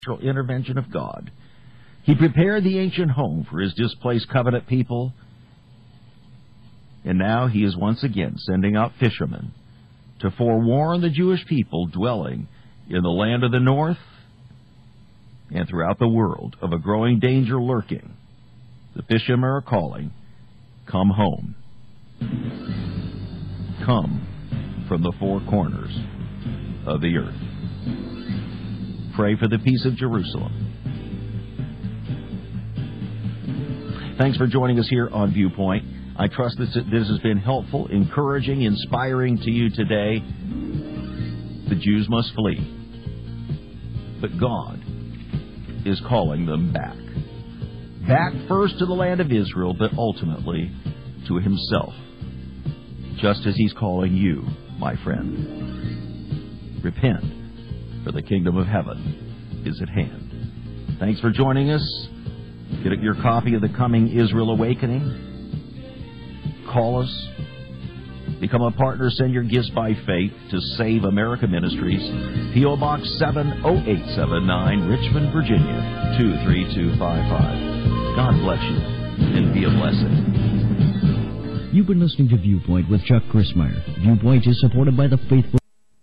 intervention of God. He prepared the ancient home for his displaced covenant people, and now he is once again sending out fishermen to forewarn the Jewish people dwelling in the land of the north and throughout the world of a growing danger lurking. The fishermen are calling, "Come home. Come from the four corners of the earth." Pray for the peace of Jerusalem. Thanks for joining us here on Viewpoint. I trust that this has been helpful, encouraging, inspiring to you today. The Jews must flee, but God is calling them back. Back first to the land of Israel, but ultimately to Himself, just as He's calling you, my friend. Repent, for the kingdom of heaven is at hand. Thanks for joining us. Get your copy of The Coming Israel Awakening. Call us. Become a partner. Send your gifts by faith to Save America Ministries. P.O. Box 70879, Richmond, Virginia, 23255. God bless you, and be a blessing. You've been listening to Viewpoint with Chuck Crismier. Viewpoint is supported by the faithful.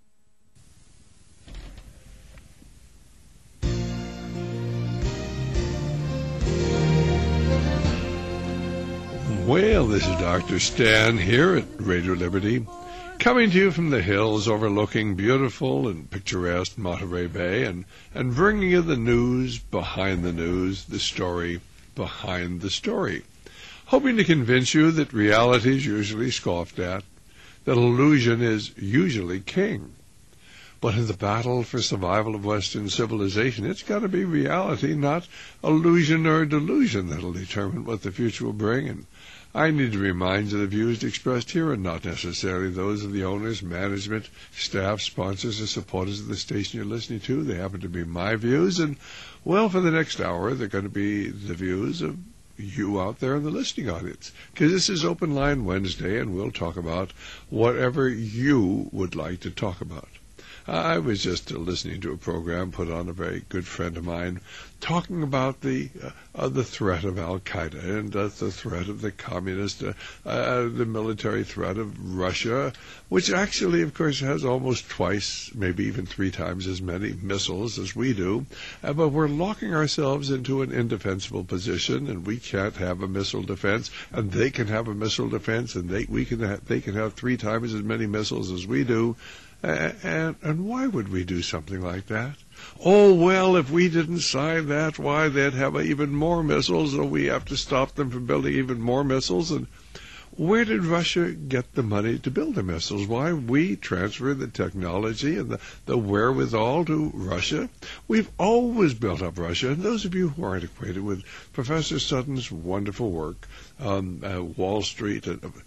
Well, this is Dr. Stan here at Radio Liberty, coming to you from the hills overlooking beautiful and picturesque Monterey Bay, and bringing you the news behind the news, the story behind the story, hoping to convince you that reality is usually scoffed at, that illusion is usually king. But in the battle for survival of Western civilization, it's got to be reality, not illusion or delusion, that'll determine what the future will bring. And I need to remind you the views expressed here are not necessarily those of the owners, management, staff, sponsors, or supporters of the station you're listening to. They happen to be my views, and, well, for the next hour, they're going to be the views of you out there in the listening audience. Because this is Open Line Wednesday, and we'll talk about whatever you would like to talk about. I was just listening to a program put on a very good friend of mine, talking about the threat of Al-Qaeda and the threat of the communist, the military threat of Russia, which actually, of course, has almost twice, maybe even three times as many missiles as we do. But we're locking ourselves into an indefensible position, and we can't have a missile defense, and they can have a missile defense, and they can have three times as many missiles as we do. And why would we do something like that? Oh, well, if we didn't sign that, why, they'd have even more missiles, so we have to stop them from building even more missiles. And where did Russia get the money to build the missiles? Why we transfer the technology and the wherewithal to Russia? We've always built up Russia. And those of you who aren't acquainted with Professor Sutton's wonderful work, Wall Street,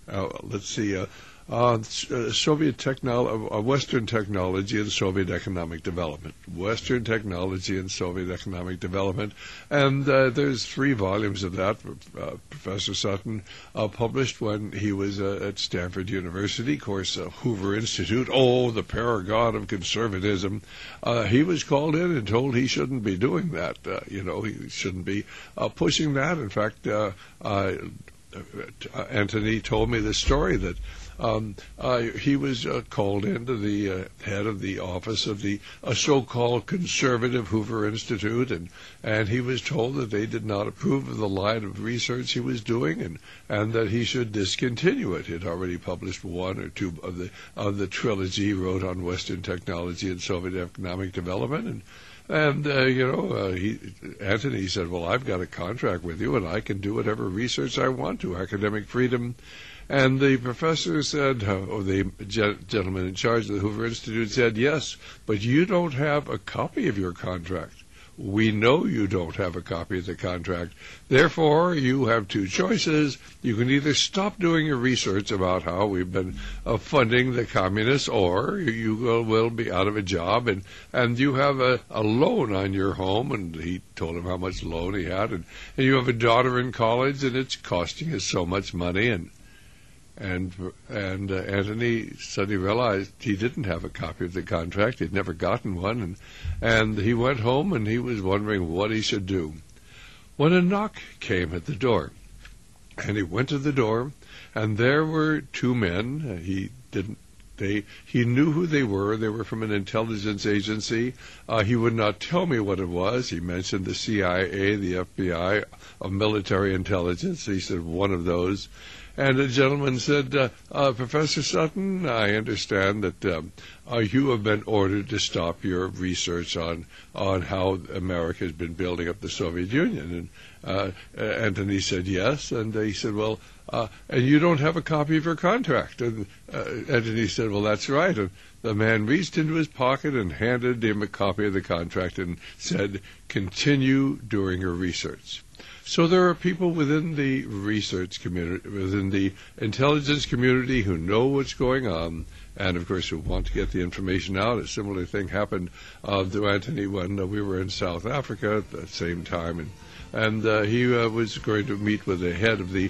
Soviet Western technology and Soviet economic development. Western technology and Soviet economic development. And there's 3 volumes of that Professor Sutton published when he was at Stanford University. Of course, Hoover Institute, the paragon of conservatism. He was called in and told he shouldn't be doing that. He shouldn't be pushing that. In fact, Anthony told me the story that he was called into the head of the office of the so-called conservative Hoover Institute, and he was told that they did not approve of the line of research he was doing, and that he should discontinue it. He had already published 1 or 2 of the trilogy he wrote on Western technology and Soviet economic development, Anthony said, well, I've got a contract with you, and I can do whatever research I want to, academic freedom. And the professor said, or the gentleman in charge of the Hoover Institute said, yes, but you don't have a copy of your contract. We know you don't have a copy of the contract. Therefore, you have 2 choices. You can either stop doing your research about how we've been funding the communists, or you will be out of a job, and you have a loan on your home. And he told him how much loan he had. And you have a daughter in college, and it's costing us so much money. And Anthony suddenly realized he didn't have a copy of the contract. He'd never gotten one, and he went home and he was wondering what he should do. When a knock came at the door, and he went to the door, and there were two men. He knew who they were. They were from an intelligence agency. He would not tell me what it was. He mentioned the CIA, the FBI, of military intelligence. He said one of those. And a gentleman said, Professor Sutton, I understand that you have been ordered to stop your research on how America has been building up the Soviet Union. And Anthony said yes. And he said, well, and you don't have a copy of your contract. And Anthony said, well, that's right. And the man reached into his pocket and handed him a copy of the contract and said, continue doing your research. So there are people within the research community, within the intelligence community, who know what's going on, and of course who want to get the information out. A similar thing happened to Anthony when we were in South Africa at the same time, and he was going to meet with the head of the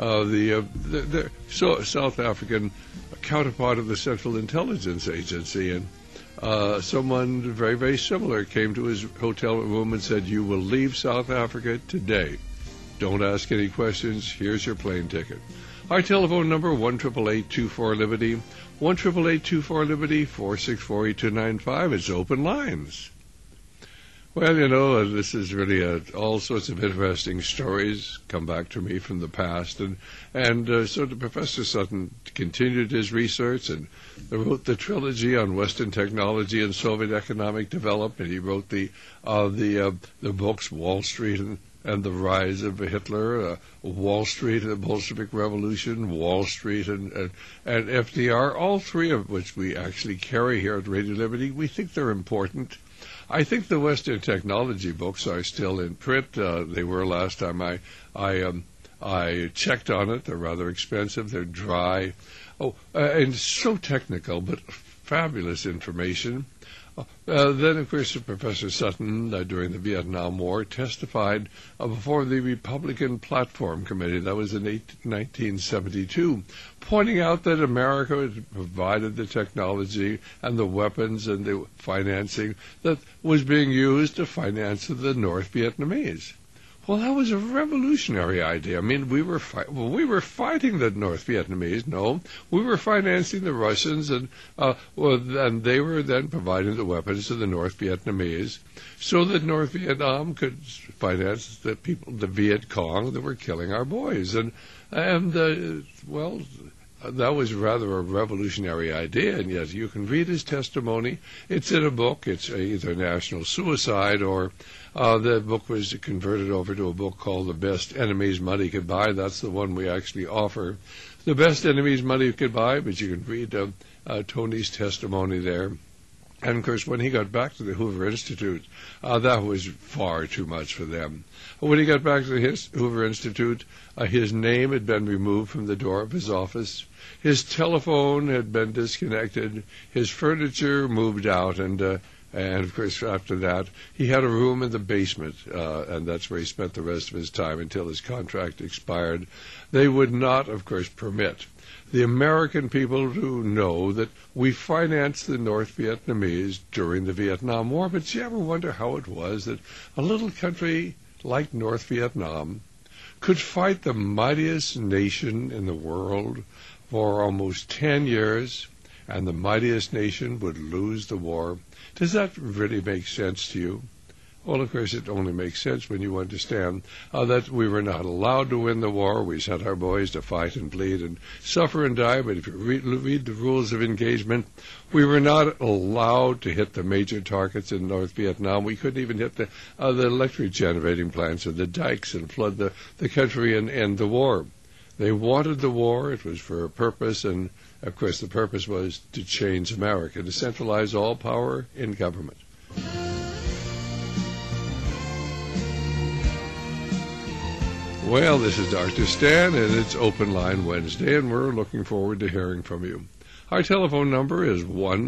South African counterpart of the Central Intelligence Agency, and someone very, very similar came to his hotel room and said, you will leave South Africa today. Don't ask any questions. Here's your plane ticket. Our telephone number, 1-888-24-LIBERTY, 1-888-24-LIBERTY, 464-8295. It's open lines. Well, this is really all sorts of interesting stories come back to me from the past. And so the Professor Sutton continued his research and wrote the trilogy on Western technology and Soviet economic development. He wrote the books Wall Street and the Rise of Hitler, Wall Street and the Bolshevik Revolution, Wall Street and FDR, all three of which we actually carry here at Radio Liberty. We think they're important. I think the Western technology books are still in print. They were last time I checked on it. They're rather expensive. They're dry. And so technical, but fabulous information. Then, of course, Professor Sutton, during the Vietnam War, testified before the Republican Platform Committee. That was in 1972, pointing out that America had provided the technology and the weapons and the financing that was being used to finance the North Vietnamese. Well, that was a revolutionary idea. I mean, we were fighting the North Vietnamese. No, we were financing the Russians, and they were then providing the weapons to the North Vietnamese, so that North Vietnam could finance the people, the Viet Cong, that were killing our boys. And that was rather a revolutionary idea, and yet you can read his testimony. It's in a book. It's either National Suicide or the book was converted over to a book called The Best Enemies Money Could Buy. That's the one we actually offer. The Best Enemies Money Could Buy, but you can read Tony's testimony there. And, of course, when he got back to the Hoover Institute, that was far too much for them. When he got back to the Hoover Institute, his name had been removed from the door of his office. His telephone had been disconnected. His furniture moved out, and of course, after that, he had a room in the basement, and that's where he spent the rest of his time until his contract expired. They would not, of course, permit the American people to know that we financed the North Vietnamese during the Vietnam War. But do you ever wonder how it was that a little country like North Vietnam could fight the mightiest nation in the world for almost 10 years, and the mightiest nation would lose the war? Does that really make sense to you? Well, of course, it only makes sense when you understand that we were not allowed to win the war. We sent our boys to fight and bleed and suffer and die. But if you read the rules of engagement, we were not allowed to hit the major targets in North Vietnam. We couldn't even hit the electric generating plants or the dikes and flood the country and end the war. They wanted the war. It was for a purpose, and, of course, the purpose was to change America, to centralize all power in government. Well, this is Dr. Stan, and it's Open Line Wednesday, and we're looking forward to hearing from you. Our telephone number is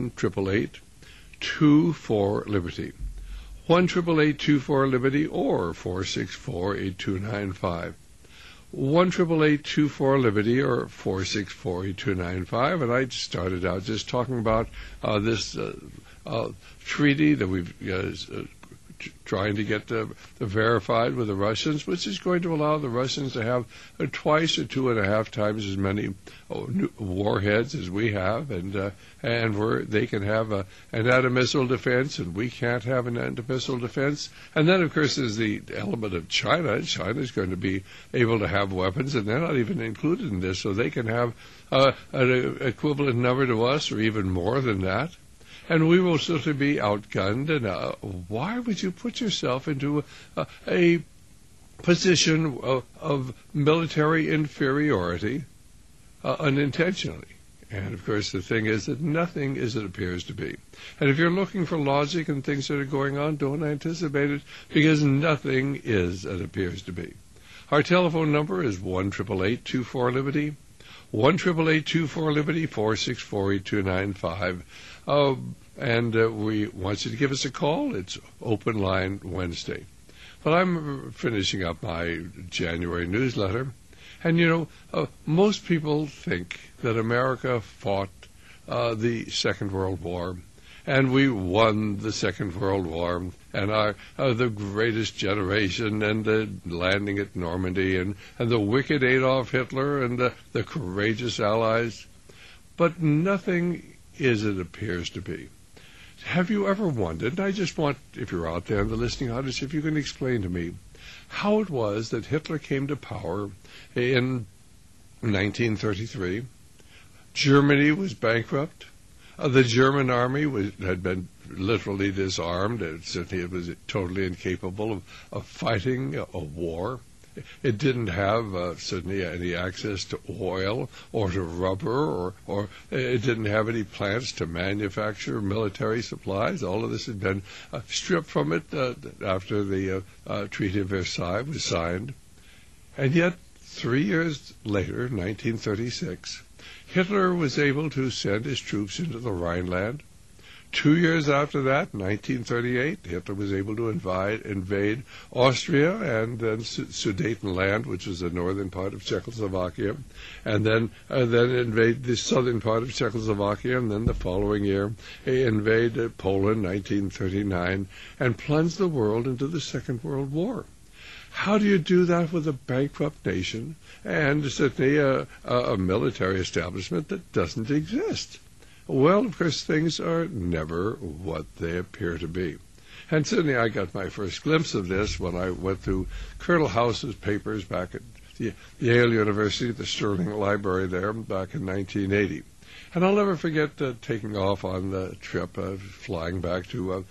1-888-24-LIBERTY, 1-888-24-LIBERTY, or 464-8295. 1-888-24-LIBERTY or 464-8295. And I started out just talking about this treaty that we've trying to get verified with the Russians, which is going to allow the Russians to have twice or 2.5 times as many warheads as we have, and where they can have an anti-missile defense, and we can't have an anti-missile defense. And then, of course, there's the element of China. China is going to be able to have weapons, and they're not even included in this, so they can have an equivalent number to us, or even more than that. And we will certainly be outgunned. And why would you put yourself into a position of military inferiority unintentionally? And, of course, the thing is that nothing is as it appears to be. And if you're looking for logic and things that are going on, don't anticipate it, because nothing is as it appears to be. Our telephone number is 1-888-24-LIBERTY. 1-888-24-LIBERTY, 464-8295. And we want you to give us a call. It's Open Line Wednesday. But I'm finishing up my January newsletter. And, most people think that America fought the Second World War, and we won the Second World War, and are the greatest generation, and the landing at Normandy, and the wicked Adolf Hitler, and the courageous Allies. But nothing is as it appears to be. Have you ever wondered, and I just want, if you're out there in the listening audience, if you can explain to me how it was that Hitler came to power in 1933. Germany was bankrupt. The German army had been literally disarmed. It was totally incapable of fighting a war. It didn't have certainly any access to oil or to rubber, or it didn't have any plants to manufacture military supplies. All of this had been stripped from it after the Treaty of Versailles was signed. And yet, 3 years later, 1936, Hitler was able to send his troops into the Rhineland. 2 years after that, 1938, Hitler was able to invade Austria and then Sudetenland, which was the northern part of Czechoslovakia, and then invade the southern part of Czechoslovakia, and then the following year invade Poland, 1939, and plunge the world into the Second World War. How do you do that with a bankrupt nation and certainly a military establishment that doesn't exist? Well, of course, things are never what they appear to be. And certainly I got my first glimpse of this when I went through Colonel House's papers back at Yale University, the Sterling Library there, back in 1980. And I'll never forget taking off on the trip, flying back to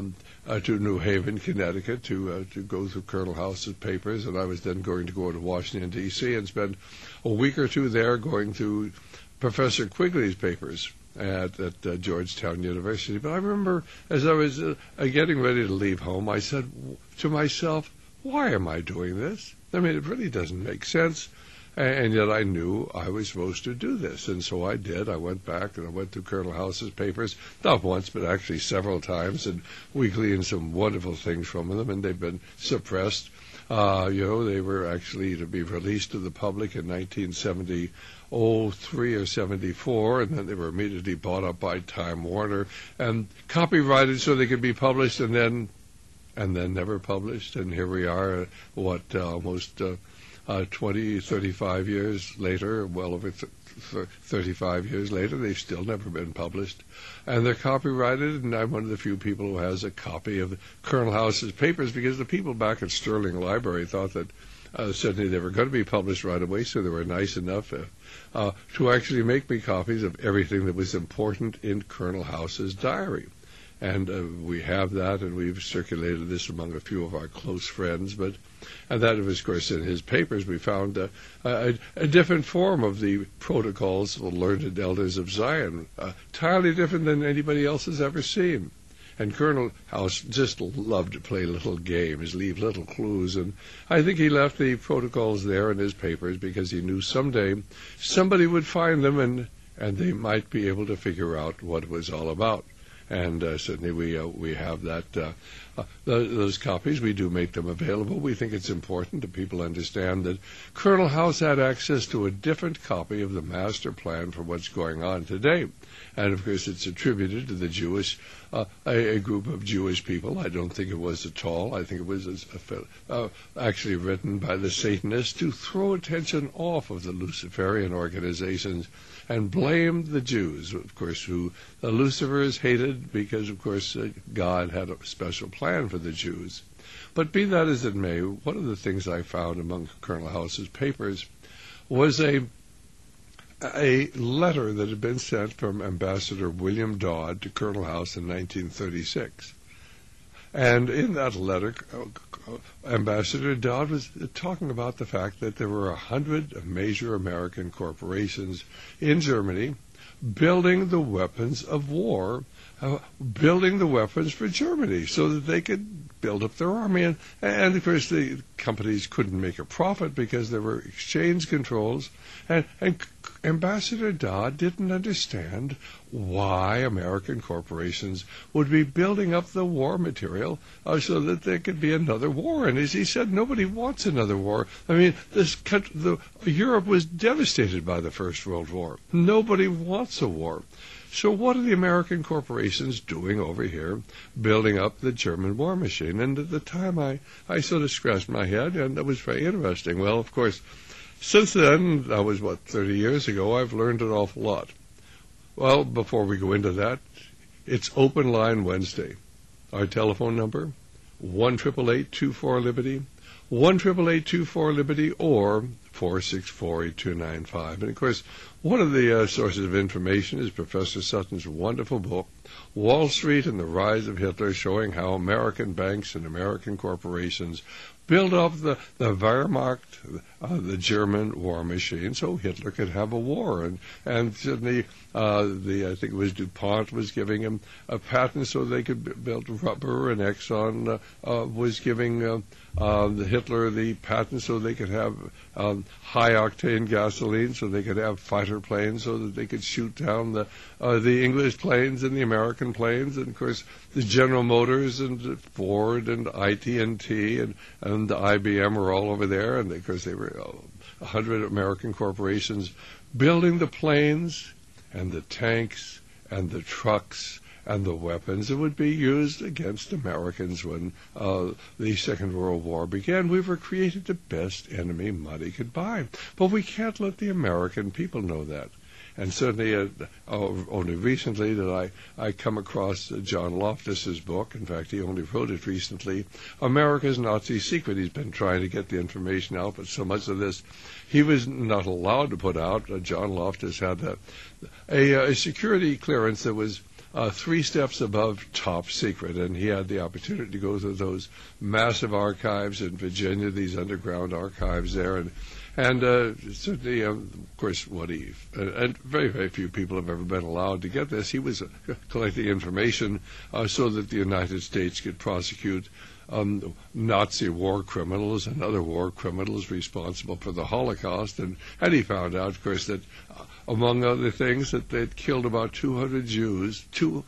New Haven, Connecticut, to go through Colonel House's papers. And I was then going to go to Washington, D.C., and spend a week or two there going through Professor Quigley's papers at Georgetown University. But I remember as I was getting ready to leave home, I said to myself, why am I doing this? I mean, it really doesn't make sense. And yet I knew I was supposed to do this. And so I did. I went back and I went through Colonel House's papers, not once, but actually several times, and we gleaned some wonderful things from them, and they've been suppressed. They were actually to be released to the public in 1973 or 74, and then they were immediately bought up by Time Warner and copyrighted so they could be published, and then never published. And here we are, almost 20, 35 years later, well over 35 years later, they've still never been published. And they're copyrighted, and I'm one of the few people who has a copy of Colonel House's papers, because the people back at Sterling Library thought that certainly they were going to be published right away, so they were nice enough to actually make me copies of everything that was important in Colonel House's diary. And we have that, and we've circulated this among a few of our close friends. And that, of course, in his papers, we found a different form of the protocols of the learned elders of Zion, entirely different than anybody else has ever seen. And Colonel House just loved to play little games, leave little clues, and I think he left the protocols there in his papers because he knew someday somebody would find them, and they might be able to figure out what it was all about. And certainly we have that those copies. We do make them available. We think it's important that people understand that Colonel House had access to a different copy of the master plan for what's going on today. And, of course, it's attributed to the Jewish, a group of Jewish people. I don't think it was at all. I think it was actually written by the Satanists to throw attention off of the Luciferian organizations and blame the Jews, of course, who Lucifer is hated because, of course, God had a special plan for the Jews. But be that as it may, one of the things I found among Colonel House's papers was a letter that had been sent from Ambassador William Dodd to Colonel House in 1936. And in that letter, Ambassador Dodd was talking about the fact that there were 100 major American corporations in Germany building the weapons of war, building the weapons for Germany so that they could build up their army. And of course, the companies couldn't make a profit because there were exchange controls. And Ambassador Dodd didn't understand why American corporations would be building up the war material so that there could be another war. And as he said, nobody wants another war. I mean, Europe was devastated by the First World War. Nobody wants a war. So what are the American corporations doing over here, building up the German war machine? And at the time, I sort of scratched my head, and that was very interesting. Well, of course, since then, that was, 30 years ago, I've learned an awful lot. Well, before we go into that, it's Open Line Wednesday. Our telephone number, 1-888-24-LIBERTY, 1-888-24-LIBERTY, or 464-8295. And, of course, one of the sources of information is Professor Sutton's wonderful book, Wall Street and the Rise of Hitler, showing how American banks and American corporations build up the Wehrmacht, the German war machine, so Hitler could have a war. And certainly, I think it was DuPont was giving him a patent so they could build rubber, and Exxon was giving Hitler the patent so they could have high-octane gasoline, so they could have fighter planes, so that they could shoot down the English planes and the American planes. And, of course, the General Motors and Ford and IT&T and the IBM were all over there. And, of course, they were 100 American corporations building the planes and the tanks and the trucks and the weapons that would be used against Americans when the Second World War began. We were created the best enemy money could buy. But we can't let the American people know that. And certainly only recently did I come across John Loftus's book. In fact, he only wrote it recently, America's Nazi Secret. He's been trying to get the information out, but so much of this he was not allowed to put out. John Loftus had a security clearance that was 3 steps above top secret, and he had the opportunity to go through those massive archives in Virginia, these underground archives there, and certainly, of course, and very, very few people have ever been allowed to get this. He was collecting information so that the United States could prosecute Nazi war criminals and other war criminals responsible for the Holocaust. And he found out, of course, that among other things, that they'd killed about 200 Jews, 2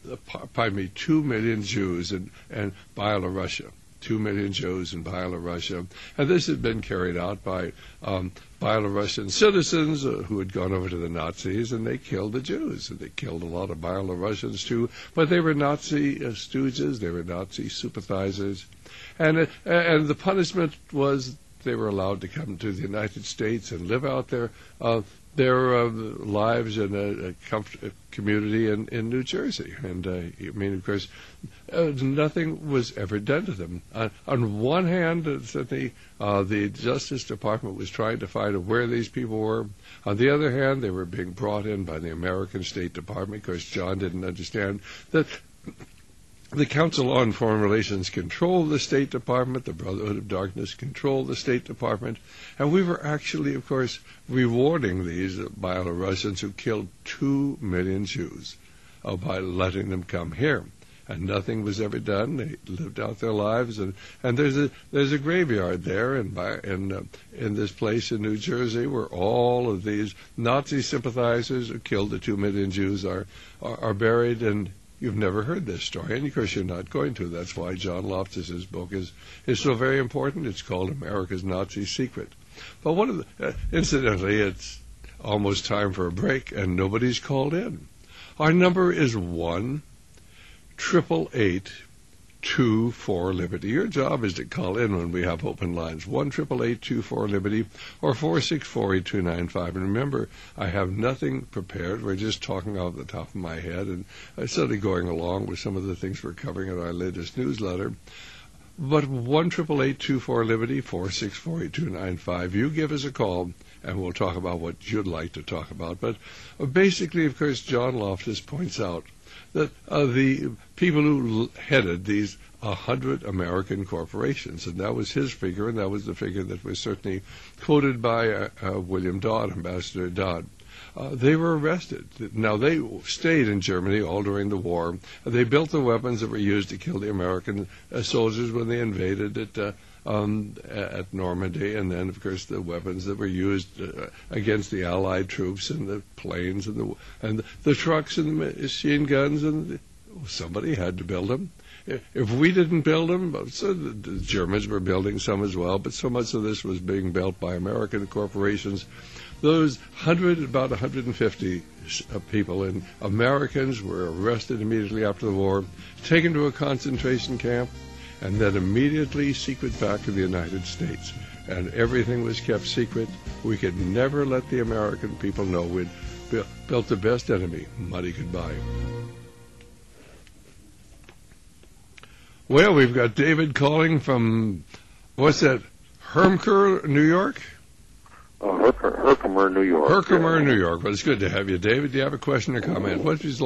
million Jews in Byelorussia. 2 million Jews in Byelorussia. And this had been carried out by Byelorussian citizens who had gone over to the Nazis, and they killed the Jews. And they killed a lot of Byelorussians, too. But they were Nazi stooges. They were Nazi sympathizers. And the punishment was they were allowed to come to the United States and live out their lives in a community in New Jersey. And, of course, nothing was ever done to them. On one hand, the Justice Department was trying to find out where these people were. On the other hand, they were being brought in by the American State Department because John didn't understand that the Council on Foreign Relations controlled the State Department, the Brotherhood of Darkness controlled the State Department, and we were actually, of course, rewarding these Byelorussians who killed 2 million Jews by letting them come here. And nothing was ever done. They lived out their lives, and there's a graveyard there in this place in New Jersey where all of these Nazi sympathizers who killed the 2 million Jews are buried. And you've never heard this story, and of course you're not going to. That's why John Loftus's book is so very important. It's called America's Nazi Secret. But incidentally, it's almost time for a break, and nobody's called in. Our number is 1-888-24-LIBERTY. Your job is to call in when we have open lines. 1-888-24-LIBERTY or 464-8295. And remember, I have nothing prepared. We're just talking off the top of my head and suddenly going along with some of the things we're covering in our latest newsletter. But 1-888-24-LIBERTY, 464-8295. You give us a call, and we'll talk about what you'd like to talk about. But basically, of course, John Loftus points out that the people who headed these 100 American corporations, and that was his figure, and that was the figure that was certainly quoted by William Dodd, Ambassador Dodd. They were arrested. Now, they stayed in Germany all during the war. They built the weapons that were used to kill the American soldiers when they invaded at Normandy, and then, of course, the weapons that were used against the Allied troops, and the planes and the trucks and the machine guns, and somebody had to build them. If we didn't build them, so the Germans were building some as well, but so much of this was being built by American corporations. Those about 150 people and Americans were arrested immediately after the war, taken to a concentration camp, and then immediately secret back to the United States. And everything was kept secret. We could never let the American people know we'd built the best enemy money could buy. Well, we've got David calling from, what's that, Herkimer, New York? Herkimer, New York. Herkimer, New York. Well, it's good to have you, David. Do you have a question or comment? What is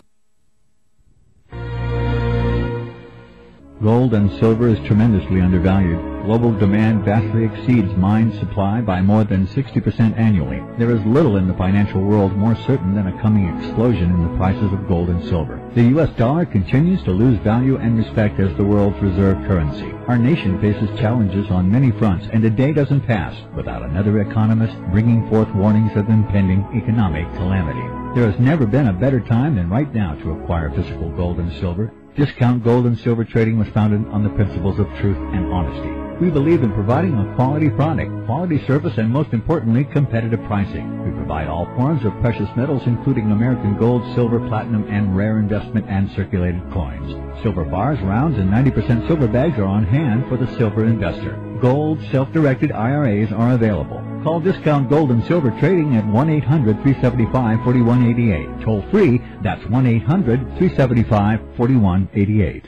Gold and silver is tremendously undervalued. Global demand vastly exceeds mine supply by more than 60% annually. There is little in the financial world more certain than a coming explosion in the prices of gold and silver. The U.S. dollar continues to lose value and respect as the world's reserve currency. Our nation faces challenges on many fronts, and a day doesn't pass without another economist bringing forth warnings of impending economic calamity. There has never been a better time than right now to acquire physical gold and silver. Discount Gold and Silver Trading was founded on the principles of truth and honesty. We believe in providing a quality product, quality service, and most importantly, competitive pricing. We provide all forms of precious metals, including American gold, silver, platinum, and rare investment and circulated coins. Silver bars, rounds, and 90% silver bags are on hand for the silver investor. Gold self-directed IRAs are available. Call Discount Gold and Silver Trading at 1-800-375-4188. Toll free, that's 1-800-375-4188.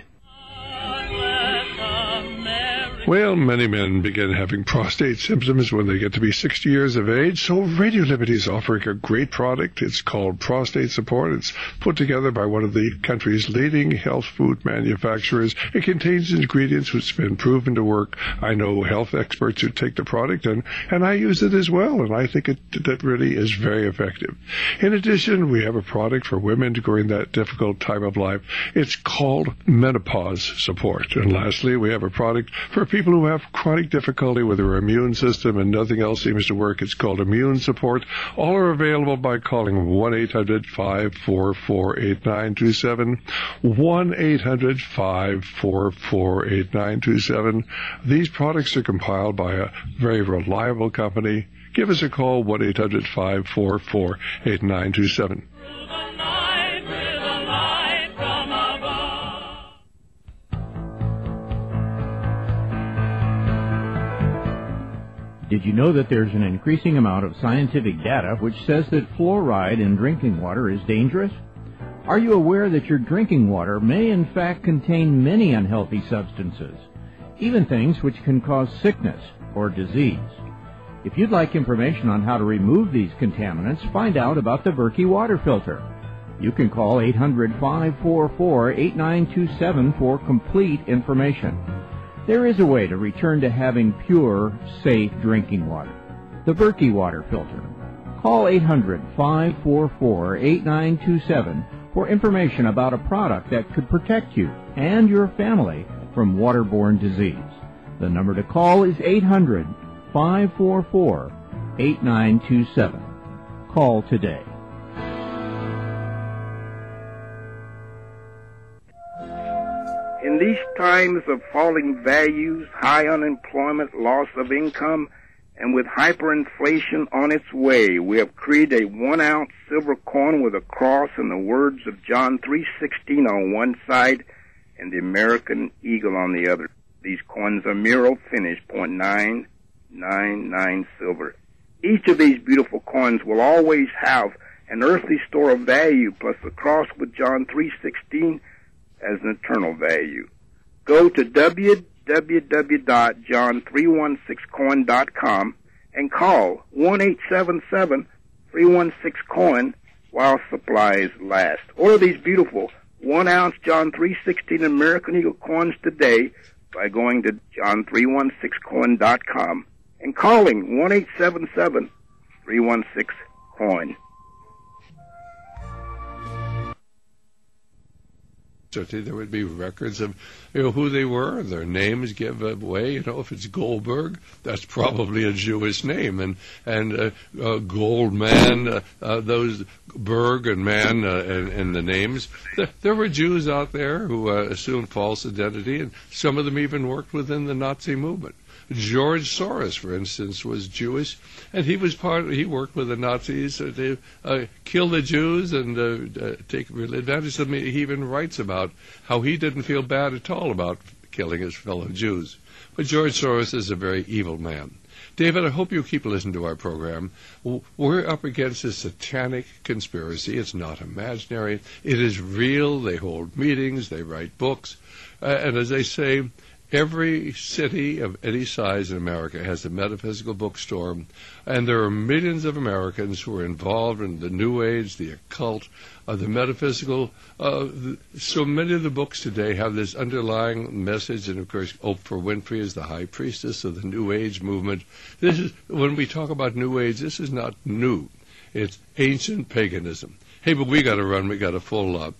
Well, many men begin having prostate symptoms when they get to be 60 years of age, so Radio Liberty is offering a great product. It's called Prostate Support. It's put together by one of the country's leading health food manufacturers. It contains ingredients which have been proven to work. I know health experts who take the product, and I use it as well, and I think that really is very effective. In addition, we have a product for women during that difficult time of life. It's called Menopause Support. And lastly, we have a product for people who have chronic difficulty with their immune system and nothing else seems to work. It's called Immune Support. All are available by calling 1-800-544-8927, 1-800-544-8927. These products are compiled by a very reliable company. Give us a call, 1-800-544-8927. Did you know that there's an increasing amount of scientific data which says that fluoride in drinking water is dangerous? Are you aware that your drinking water may in fact contain many unhealthy substances, even things which can cause sickness or disease? If you'd like information on how to remove these contaminants, find out about the Berkey water filter. You can call 800-544-8927 for complete information. There is a way to return to having pure, safe drinking water. The Berkey water filter. Call 800-544-8927 for information about a product that could protect you and your family from waterborne disease. The number to call is 800-544-8927. Call today. In these times of falling values, high unemployment, loss of income, and with hyperinflation on its way, we have created a 1-ounce silver coin with a cross and the words of John 3:16 on one side and the American eagle on the other. These coins are Miro finished, .999 silver. Each of these beautiful coins will always have an earthly store of value plus the cross with John 3:16 as an eternal value. Go to www.john316coin.com and call 1-877-316-COIN while supplies last. Order these beautiful 1-ounce John 3:16 American Eagle coins today by going to john316coin.com and calling 1-877-316-COIN. Certainly there would be records of who they were, their names give away. If it's Goldberg, that's probably a Jewish name, and Goldman, those Berg and Man and the names. There were Jews out there who assumed false identity, and some of them even worked within the Nazi movement. George Soros, for instance, was Jewish, and he worked with the Nazis to kill the Jews and take real advantage of them. He even writes about how he didn't feel bad at all about killing his fellow Jews. But George Soros is a very evil man. David, I hope you keep listening to our program. We're up against a satanic conspiracy. It's not imaginary. It is real. They hold meetings. They write books. And as they say, every city of any size in America has a metaphysical bookstore, and there are millions of Americans who are involved in the New Age, the occult, the metaphysical. So many of the books today have this underlying message, and of course Oprah Winfrey is the high priestess of the New Age movement. When we talk about New Age, this is not new. It's ancient paganism. Hey, but we got to run. We got a full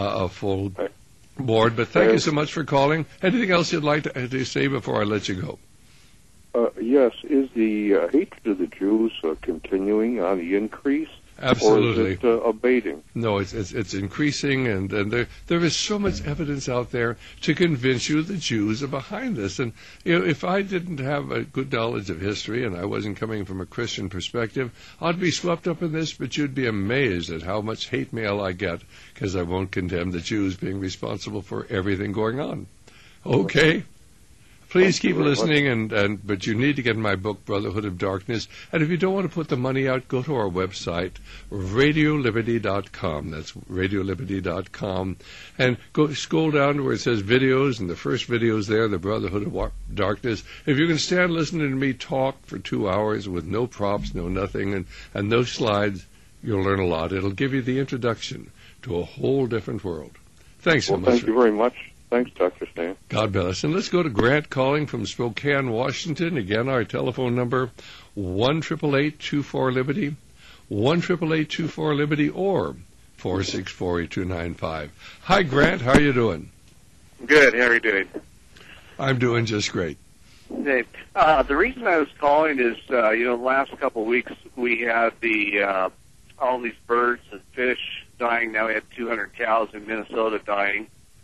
board, but thank you so much for calling. Anything else you'd like to say before I let you go? Yes. Is the hatred of the Jews continuing on the increase? Absolutely. Or is it abating? No, it's increasing, and there is so much evidence out there to convince you the Jews are behind this. And if I didn't have a good knowledge of history and I wasn't coming from a Christian perspective, I'd be swept up in this, but you'd be amazed at how much hate mail I get because I won't condemn the Jews being responsible for everything going on. Okay? Please keep listening, but you need to get my book, Brotherhood of Darkness. And if you don't want to put the money out, go to our website, RadioLiberty.com. That's RadioLiberty.com. And scroll down to where it says videos, and the first video is there, the Brotherhood of Darkness. If you can stand listening to me talk for 2 hours with no props, no nothing, and no slides, you'll learn a lot. It'll give you the introduction to a whole different world. Thanks so much. Thank you very much. Thanks, Dr. Stan. God bless. And let's go to Grant calling from Spokane, Washington. Again, our telephone number, 1-888-24-LIBERTY, 1-888-24-LIBERTY, or 464-8295. Hi, Grant. How are you doing? Good. How are you doing? I'm doing just great. Dave, the reason I was calling is, the last couple of weeks we had all these birds and fish dying. Now we had 200 cows in Minnesota dying.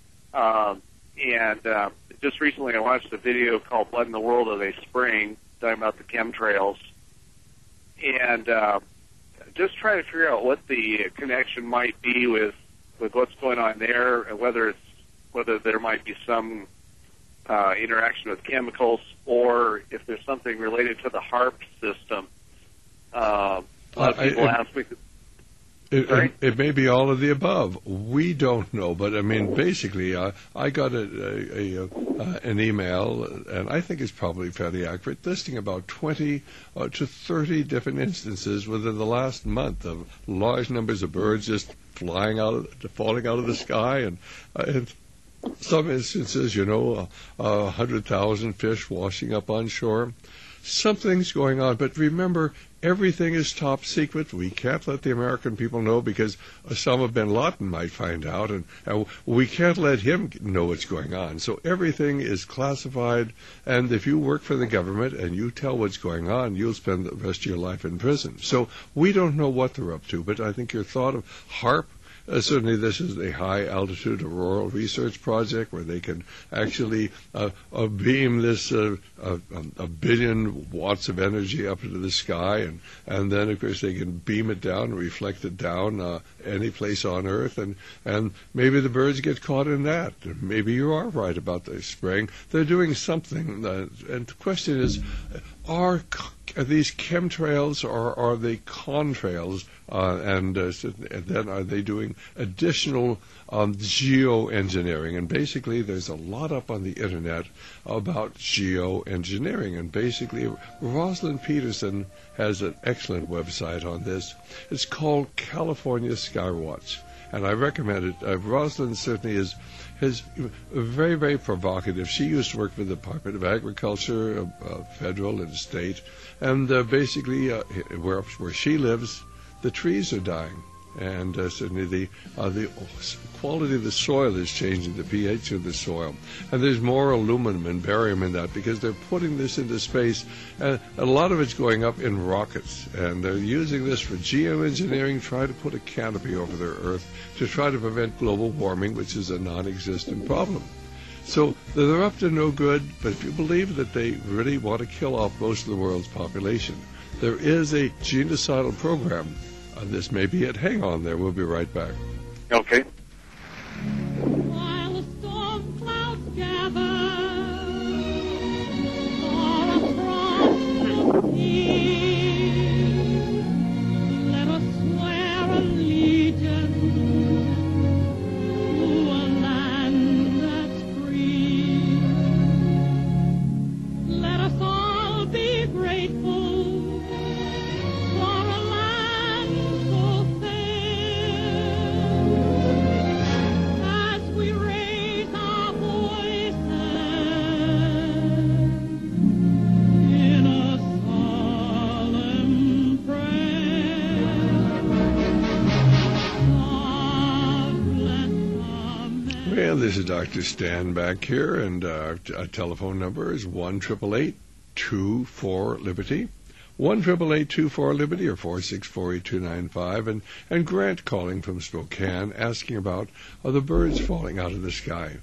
Just recently I watched a video called Blood in the World of a Spring, talking about the chemtrails, and just trying to figure out what the connection might be with what's going on there, and whether there might be some interaction with chemicals, or if there's something related to the HAARP system. A lot of people ask me. It may be all of the above. We don't know, but I mean, basically, I got an email, and I think it's probably fairly accurate, listing about 20 to 30 different instances within the last month of large numbers of birds just falling out of the sky, and some instances, 100,000 fish washing up on shore. Something's going on, but remember, everything is top secret. We can't let the American people know because Osama bin Laden might find out, and we can't let him know what's going on. So everything is classified, and if you work for the government and you tell what's going on, you'll spend the rest of your life in prison. So we don't know what they're up to, but I think your thought of HAARP certainly this is the High Altitude Auroral Research Project, where they can actually beam this a billion watts of energy up into the sky, and then, of course, they can beam it down and reflect it down any place on Earth, and maybe the birds get caught in that. Maybe you are right about the spraying. They're doing something, and the question is, are these chemtrails or are they contrails, and then are they doing additional geoengineering? And basically there's a lot up on the internet about geoengineering, and basically Rosalind Peterson has an excellent website on this. It's called California Skywatch, and I recommend it. Rosalind certainly is very, very provocative. She used to work for the Department of Agriculture, federal and state, and basically where she lives, the trees are dying, and certainly the quality of the soil is changing, the pH of the soil, and there's more aluminum and barium in that because they're putting this into space, and a lot of it's going up in rockets, and they're using this for geoengineering, trying to put a canopy over their Earth to try to prevent global warming, which is a non-existent problem. So they're up to no good, but if you believe that they really want to kill off most of the world's population, there is a genocidal program. This may be it. Hang on there. We'll be right back. Okay. While the storm clouds gather far across the sea, let us swear allegiance to a land that's free. Let us all be grateful for a land so fair, as we raise our voices in a solemn prayer. God bless America. Well, this is Dr. Stan back here, and our telephone number is 1-888-24-LIBERTY. 1-888-24-LIBERTY or 464-8295, and Grant calling from Spokane asking about the birds falling out of the sky.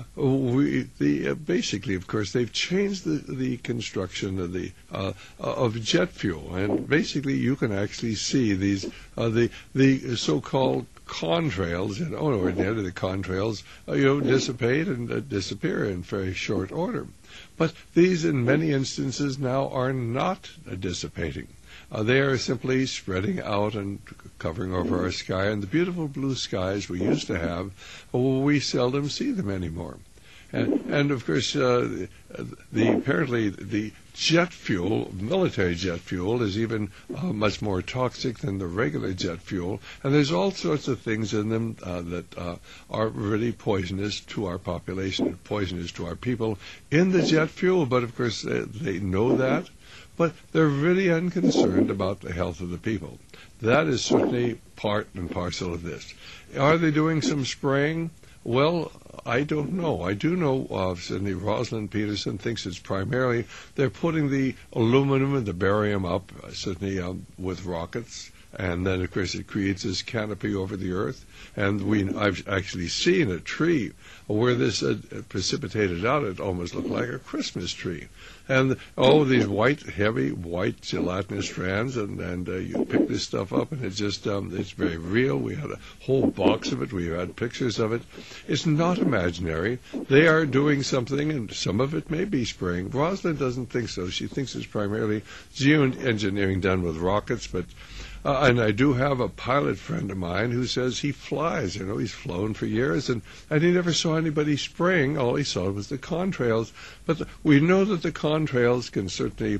Basically, of course, they've changed the construction of jet fuel, and basically you can actually see these the so-called contrails, and ordinarily the contrails dissipate and disappear in very short order. But these, in many instances now, are not dissipating. They are simply spreading out and covering over our sky, and the beautiful blue skies we used to have, we seldom see them anymore. And of course, apparently the jet fuel, military jet fuel, is even much more toxic than the regular jet fuel, and there's all sorts of things in them that are really poisonous to our population, poisonous to our people in the jet fuel. But of course, they know that, but they're really unconcerned about the health of the people. That is certainly part and parcel of this. Are they doing some spraying? Well, I don't know. I do know certainly Rosalind Peterson thinks it's primarily they're putting the aluminum and the barium up, certainly with rockets, and then of course it creates this canopy over the Earth. And I've actually seen a tree where this precipitated out. It almost looked like a Christmas tree. And these heavy white gelatinous strands, and you pick this stuff up, and it's just it's very real. We had a whole box of it. We had pictures of it. It's not imaginary. They are doing something, and some of it may be spraying. Rosalind doesn't think so. She thinks it's primarily geoengineering done with rockets, but and I do have a pilot friend of mine who says he flies. He's flown for years, and he never saw anybody spraying. All he saw was the contrails. But we know that the contrails can certainly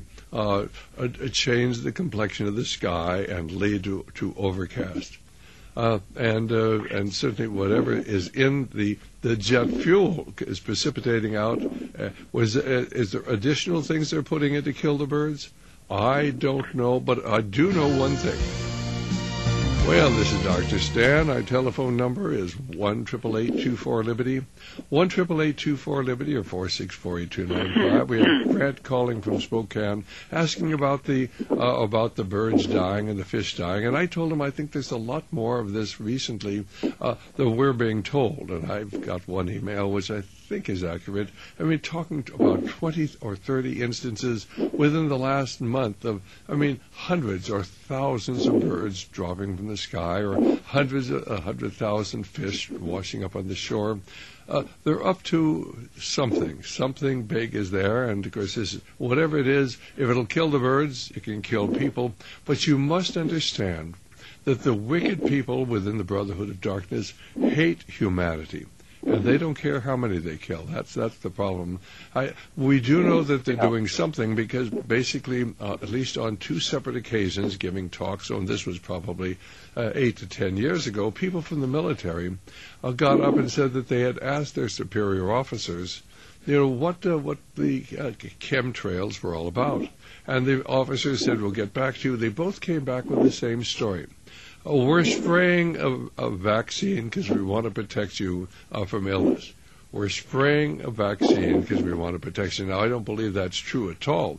change the complexion of the sky and lead to overcast. And certainly whatever is in the jet fuel is precipitating out. Is there additional things they're putting in to kill the birds? I don't know, but I do know one thing. Well, this is Dr. Stan. Our telephone number is 1-888-24-LIBERTY, 1-888-24-LIBERTY, or 464-8295. We have Brett calling from Spokane asking about the birds dying and the fish dying. And I told him I think there's a lot more of this recently than we're being told. And I've got one email which I think is accurate. I mean, talking about 20 or 30 instances within the last month of, hundreds or thousands of birds dropping from the sky, or 100,000 fish washing up on the shore. They're up to something. Something big is there, and of course, whatever it is, if it'll kill the birds, it can kill people. But you must understand that the wicked people within the Brotherhood of Darkness hate humanity. And they don't care how many they kill. That's the problem. We do know that they're doing something, because basically, at least on 2 separate occasions, giving talks, and this was probably 8 to 10 years ago, people from the military got up and said that they had asked their superior officers, what the chemtrails were all about. And the officers said, we'll get back to you. They both came back with the same story. We're spraying a vaccine because we want to protect you from illness. We're spraying a vaccine because we want to protect you. Now, I don't believe that's true at all.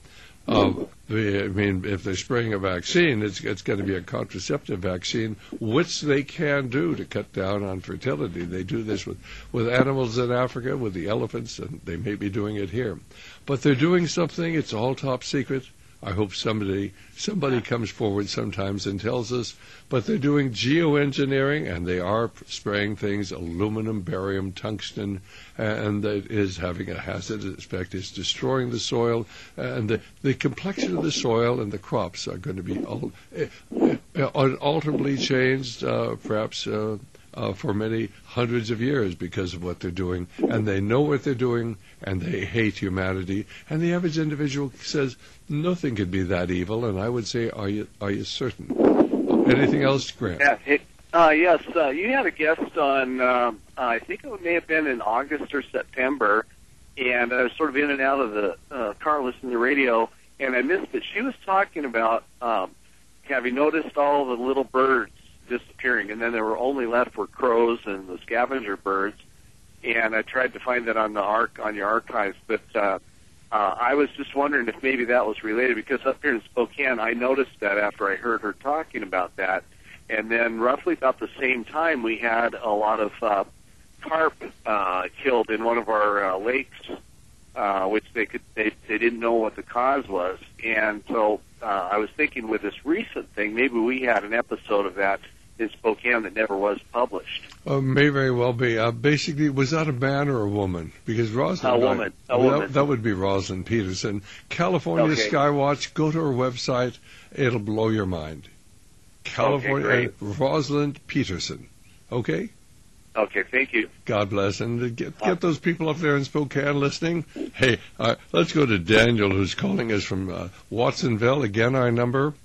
If they're spraying a vaccine, it's going to be a contraceptive vaccine, which they can do to cut down on fertility. They do this with animals in Africa, with the elephants, and they may be doing it here. But they're doing something. It's all top secret. I hope somebody comes forward sometimes and tells us. But they're doing geoengineering, and they are spraying things, aluminum, barium, tungsten, and that is having a hazardous effect. It's destroying the soil, and the complexion of the soil and the crops are going to be unalterably changed, perhaps for many hundreds of years, because of what they're doing. And they know what they're doing, and they hate humanity. And the average individual says, nothing could be that evil. And I would say, are you certain? Anything else, Grant? Yes. You had a guest on, I think it may have been in August or September, and I was sort of in and out of the car listening to the radio, and I missed it. She was talking about, have you noticed all the little birds disappearing, and then there were only left were crows and the scavenger birds. And I tried to find that on your archives, but I was just wondering if maybe that was related, because up here in Spokane, I noticed that after I heard her talking about that. And then roughly about the same time, we had a lot of carp killed in one of our lakes, which they didn't know what the cause was. And so I was thinking, with this recent thing, maybe we had an episode of that in Spokane that never was published. May very well be. Basically, was that a man or a woman? Because Rosalind... A woman. That would be Rosalind Peterson. California Skywatch, go to her website. It'll blow your mind. California, Rosalind Peterson. Okay? Okay, thank you. God bless. And get those people up there in Spokane listening. Hey, let's go to Daniel, who's calling us from Watsonville. Again, our number,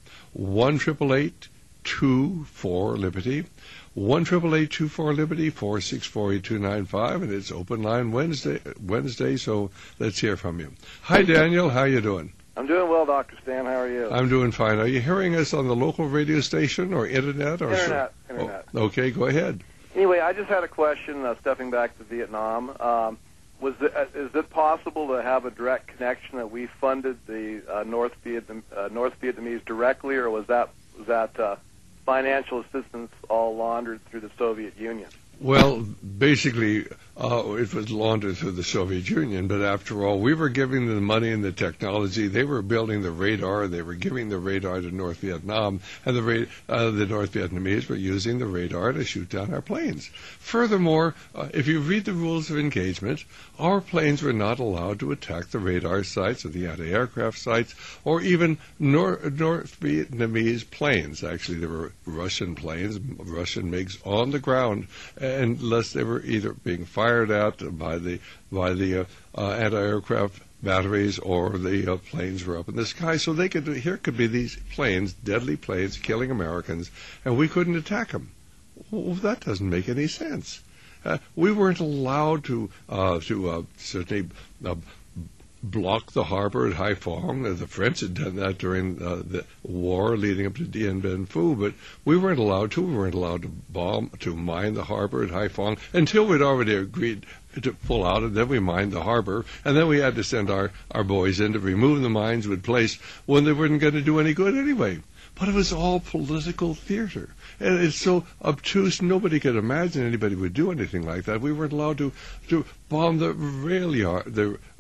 1-888-24-LIBERTY. 1-888-24-LIBERTY, 464-8295, and it's open line Wednesday, so let's hear from you. Hi, Daniel. How you doing? I'm doing well, Dr. Stan. How are you? I'm doing fine. Are you hearing us on the local radio station or internet? Internet. Oh, okay, go ahead. Anyway, I just had a question, stepping back to Vietnam. Is it possible to have a direct connection that we funded the North Vietnamese directly, or was that financial assistance all laundered through the Soviet Union? Well, basically, it was laundered through the Soviet Union, but after all, we were giving them the money and the technology. They were building the radar. They were giving the radar to North Vietnam, and the North Vietnamese were using the radar to shoot down our planes. Furthermore, if you read the rules of engagement, our planes were not allowed to attack the radar sites or the anti-aircraft sites, or even North Vietnamese planes. Actually, there were Russian planes, Russian MiGs on the ground, unless they were either being fired at by the anti-aircraft batteries, or the planes were up in the sky. So here could be these planes, deadly planes, killing Americans, and we couldn't attack them. Well, that doesn't make any sense. We weren't allowed to certainly block the harbor at Haiphong. The French had done that during the war leading up to Dien Bien Phu, but we weren't allowed to. We weren't allowed to mine the harbor at Haiphong until we'd already agreed to pull out, and then we mined the harbor, and then we had to send our boys in to remove the mines we'd placed when they weren't going to do any good anyway. But it was all political theater. And it's so obtuse, nobody could imagine anybody would do anything like that. We weren't allowed to bomb the rail yards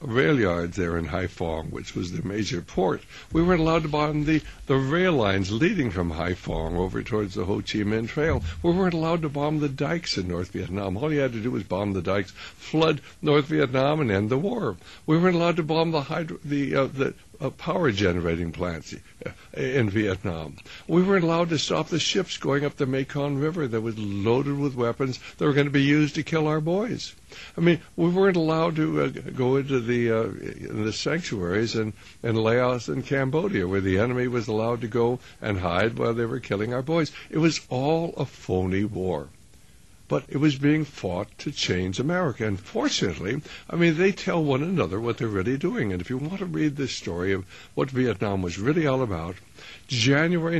there in Haiphong, which was the major port. We weren't allowed to bomb the rail lines leading from Haiphong over towards the Ho Chi Minh Trail. We weren't allowed to bomb the dikes in North Vietnam. All you had to do was bomb the dikes, flood North Vietnam, and end the war. We weren't allowed to bomb the power generating plants in Vietnam. We weren't allowed to stop the ships going up the Mekong River that was loaded with weapons that were going to be used to kill our boys. I mean, we weren't allowed to go into the sanctuaries in Laos and Cambodia, where the enemy was allowed to go and hide while they were killing our boys. It was all a phony war. But it was being fought to change America. And fortunately, I mean, they tell one another what they're really doing. And if you want to read this story of what Vietnam was really all about, January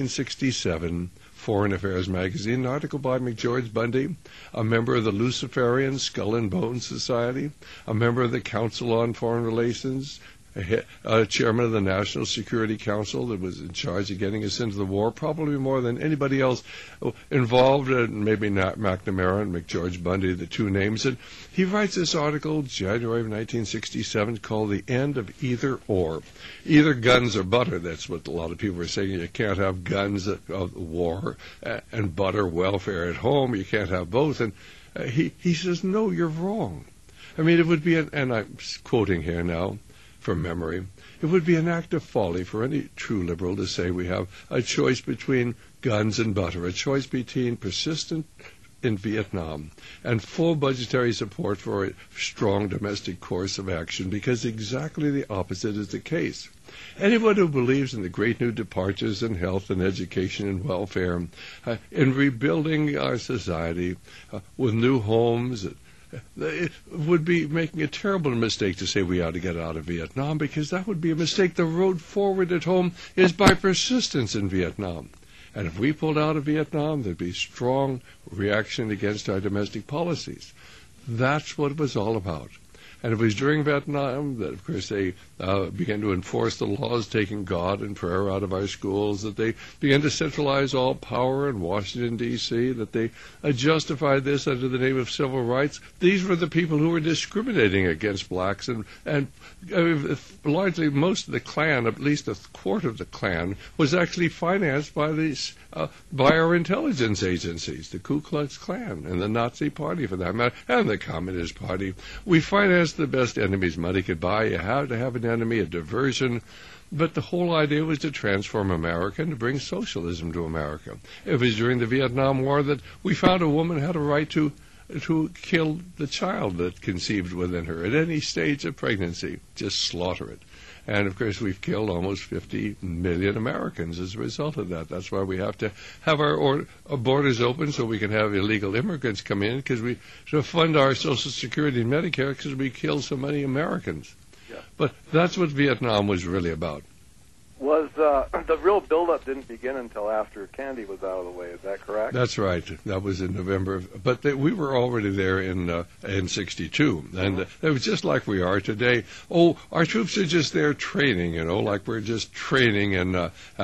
1967, Foreign Affairs magazine, an article by McGeorge Bundy, a member of the Luciferian Skull and Bones Society, a member of the Council on Foreign Relations, a chairman of the National Security Council that was in charge of getting us into the war, probably more than anybody else involved, maybe not McNamara and McGeorge Bundy, the two names. And he writes this article, January of 1967, called The End of Either Or. Either guns or butter. That's what a lot of people are saying. You can't have guns of war and butter welfare at home. You can't have both. And he says, no, you're wrong. I mean, it would be, and I'm quoting here now, from memory, it would be an act of folly for any true liberal to say we have a choice between guns and butter, a choice between persistent in Vietnam and full budgetary support for a strong domestic course of action, because exactly the opposite is the case. Anyone who believes in the great new departures in health and education and welfare, in rebuilding our society with new homes, it would be making a terrible mistake to say we ought to get out of Vietnam, because that would be a mistake. The road forward at home is by persistence in Vietnam. And if we pulled out of Vietnam, there'd be strong reaction against our domestic policies. That's what it was all about. And it was during Vietnam that, of course, they began to enforce the laws taking God and prayer out of our schools, that they began to centralize all power in Washington, D.C., that they justified this under the name of civil rights. These were the people who were discriminating against blacks, and largely most of the Klan, at least a quarter of the Klan, was actually financed by these by our intelligence agencies, the Ku Klux Klan and the Nazi Party, for that matter, and the Communist Party. We financed the best enemies money could buy. You had to have an enemy, a diversion. But the whole idea was to transform America and to bring socialism to America. It was during the Vietnam War that we found a woman had a right to kill the child that conceived within her at any stage of pregnancy, just slaughter it. And, of course, we've killed almost 50 million Americans as a result of that. That's why we have to have our borders open so we can have illegal immigrants come in, to fund our Social Security and Medicare, because we kill so many Americans. Yeah. But that's what Vietnam was really about. Was the real buildup didn't begin until after Kennedy was out of the way? Is that correct? That's right. That was in November. But we were already there in '62, and it was just like we are today. Oh, our troops are just there training, like we're just training in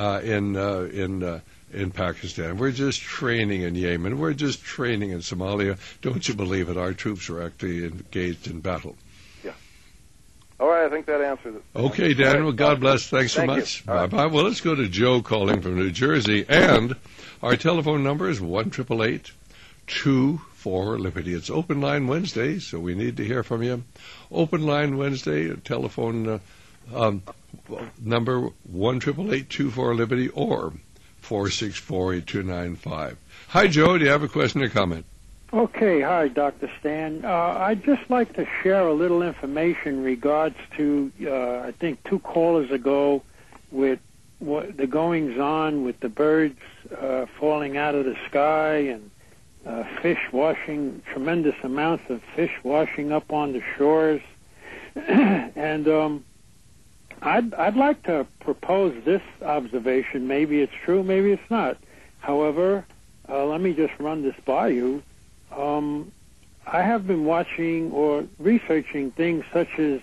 Pakistan. We're just training in Yemen. We're just training in Somalia. Don't you believe it? Our troops are actually engaged in battle. All right, I think that answers it. Okay, Dan. Well, God bless. Thanks so much. Bye-bye. Well, let's go to Joe calling from New Jersey. And our telephone number is 1-888-24-LIBERTY. It's Open Line Wednesday, so we need to hear from you. Open Line Wednesday, telephone number 1-888-24-LIBERTY or 464-8295. Hi, Joe. Do you have a question or comment? Okay, hi, Dr. Stan. I'd just like to share a little information in regards to, I think 2 callers ago, with what the goings-on with the birds falling out of the sky and fish washing, tremendous amounts of fish washing up on the shores. And I'd like to propose this observation. Maybe it's true, maybe it's not. However, let me just run this by you. I have been watching or researching things such as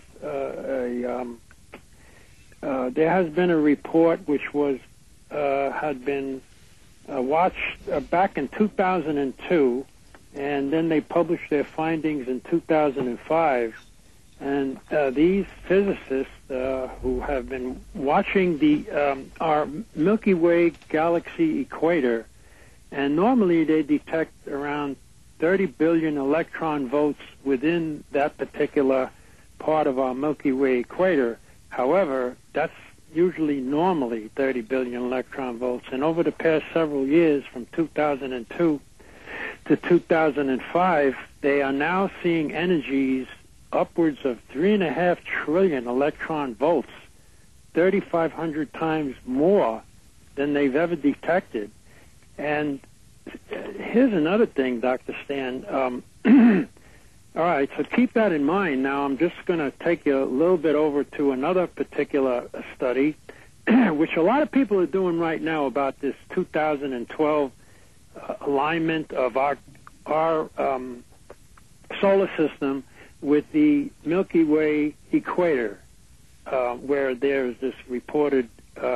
there has been a report which was had been watched back in 2002, and then they published their findings in 2005. And these physicists who have been watching our Milky Way galaxy equator, and normally they detect around 30 billion electron volts within that particular part of our Milky Way equator. However, that's usually normally 30 billion electron volts. And over the past several years, from 2002 to 2005, they are now seeing energies upwards of 3.5 trillion electron volts, 3,500 times more than they've ever detected. And here's another thing, Dr. Stan. All right, so keep that in mind. Now I'm just going to take you a little bit over to another particular study, which a lot of people are doing right now about this 2012 alignment of our solar system with the Milky Way equator, where there's this reported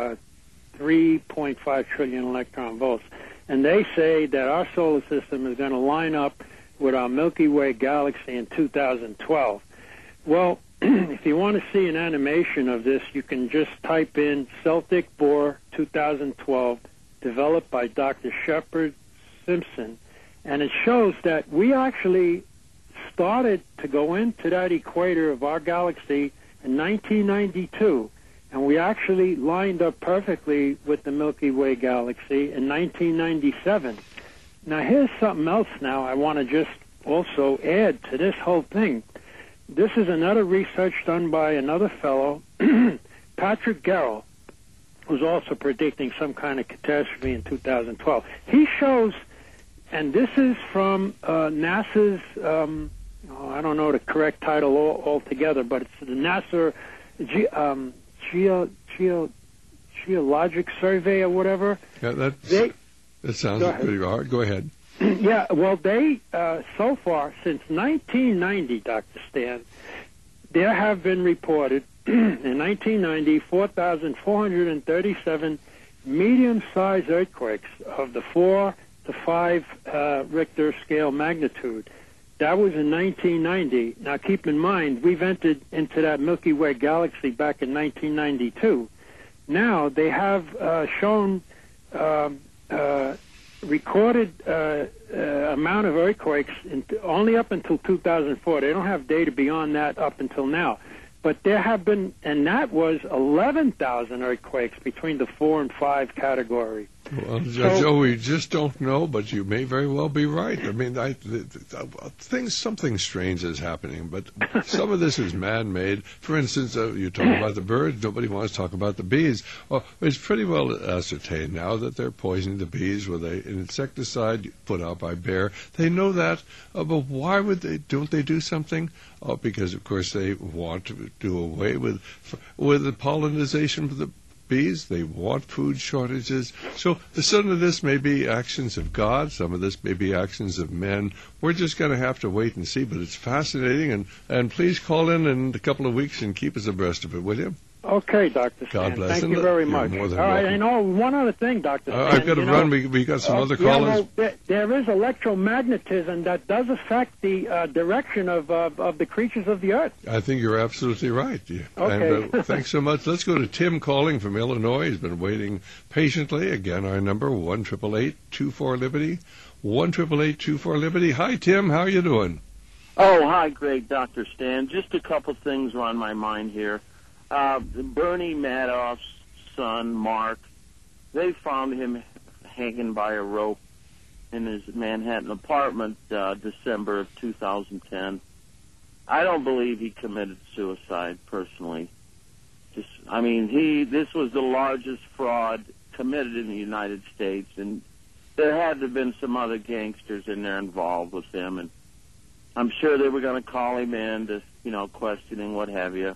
3.5 trillion electron volts. And they say that our solar system is going to line up with our Milky Way galaxy in 2012. Well, if you want to see an animation of this, you can just type in Celtic Bohr 2012, developed by Dr. Shepard Simpson, and it shows that we actually started to go into that equator of our galaxy in 1992, and we actually lined up perfectly with the Milky Way galaxy in 1997. Now, here's something else now I want to just also add to this whole thing. This is another research done by another fellow, Patrick Gerald, who's also predicting some kind of catastrophe in 2012. He shows, and this is from NASA's, I don't know the correct title altogether, but it's the NASA Geologic Survey or whatever. Yeah, that sounds pretty hard. Go ahead. Yeah, well, they, so far, since 1990, Dr. Stan, there have been reported, in 1990, 4,437 medium-sized earthquakes of the 4 to 5 Richter scale magnitude. That was in 1990. Now, keep in mind, we've entered into that Milky Way galaxy back in 1992. Now, they have shown recorded amount of earthquakes only up until 2004. They don't have data beyond that up until now. But there have been, and that was 11,000 earthquakes between the 4 and 5 category. Well, Joe, we just don't know, but you may very well be right. I mean, something strange is happening, but some of this is man-made. For instance, you talk about the birds. Nobody wants to talk about the bees. Well, it's pretty well ascertained now that they're poisoning the bees with an insecticide put out by Bayer. They know that, but why would they? Don't they do something? Because, of course, they want to do away with the pollinization of the bees. They want food shortages. So some of this may be actions of God. Some of this may be actions of men. We're just going to have to wait and see. But it's fascinating. And please call in a couple of weeks and keep us abreast of it, will you? Okay, Dr. Stan. God bless. Thank you very much. More than all right, welcome. I know one other thing, Dr. Stan. I've got to run. We got some other callers. Well, there is electromagnetism that does affect the direction of the creatures of the earth. I think you're absolutely right. Okay. And thanks so much. Let's go to Tim calling from Illinois. He's been waiting patiently. Again, our number, 1-888-24-LIBERTY, 1-888-24-LIBERTY. Hi, Tim. How you doing? Oh, hi, great, Dr. Stan. Just a couple things are on my mind here. Bernie Madoff's son, Mark, they found him hanging by a rope in his Manhattan apartment December of 2010. I don't believe he committed suicide, personally. This was the largest fraud committed in the United States, and there had to have been some other gangsters in there involved with him, and I'm sure they were going to call him in to questioning, what have you.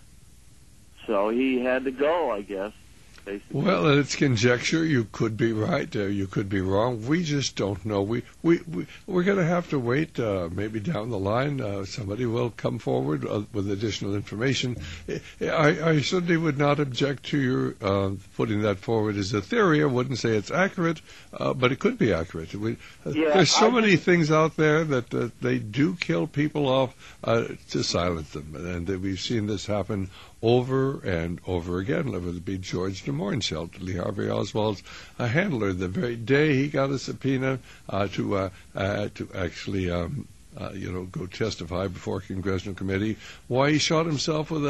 So he had to go, I guess, basically. Well, it's conjecture. You could be right. You could be wrong. We just don't know. We're going to have to wait. Maybe down the line, somebody will come forward with additional information. I certainly would not object to your putting that forward as a theory. I wouldn't say it's accurate, but it could be accurate. There's so many things out there that they do kill people off to silence them, and we've seen this happen over and over again. Whether it be George DeMornshelt, Lee Harvey Oswald's handler, the very day he got a subpoena to actually go testify before a congressional committee, why he shot himself with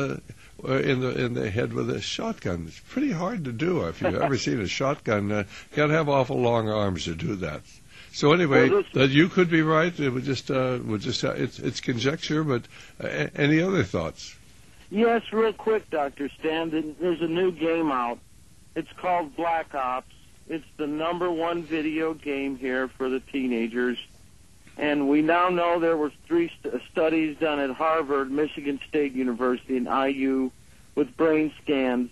in the head with a shotgun. It's pretty hard to do. If you've ever seen a shotgun, you got to have awful long arms to do that. So anyway, that you could be right. It would just it's conjecture. But any other thoughts? Yes, real quick, Dr. Stan. There's a new game out. It's called Black Ops. It's the #1 video game here for the teenagers. And we now know there were 3 studies done at Harvard, Michigan State University, and IU with brain scans,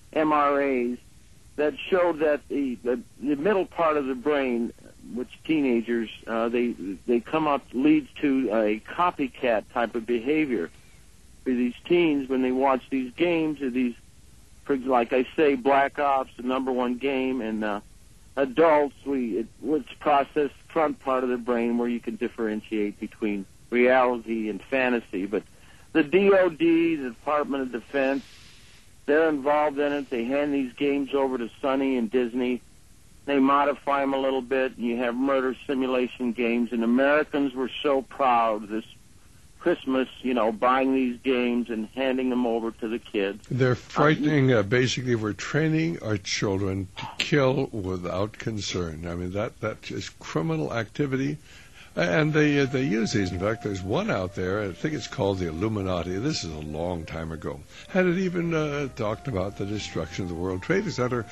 MRAs, that showed that the middle part of the brain, which teenagers, they come up, leads to a copycat type of behavior. For these teens, when they watch these games, or these, like I say, Black Ops, the #1 game, and adults, it's processed front part of the brain where you can differentiate between reality and fantasy. But the DOD, the Department of Defense, they're involved in it. They hand these games over to Sony and Disney. They modify them a little bit, and you have murder simulation games. And Americans were so proud this Christmas, buying these games and handing them over to the kids. They're frightening. Basically, we're training our children to kill without concern. I mean, that is criminal activity. And they use these. In fact, there's one out there, I think it's called the Illuminati. This is a long time ago. Had it even talked about the destruction of the World Trade Center,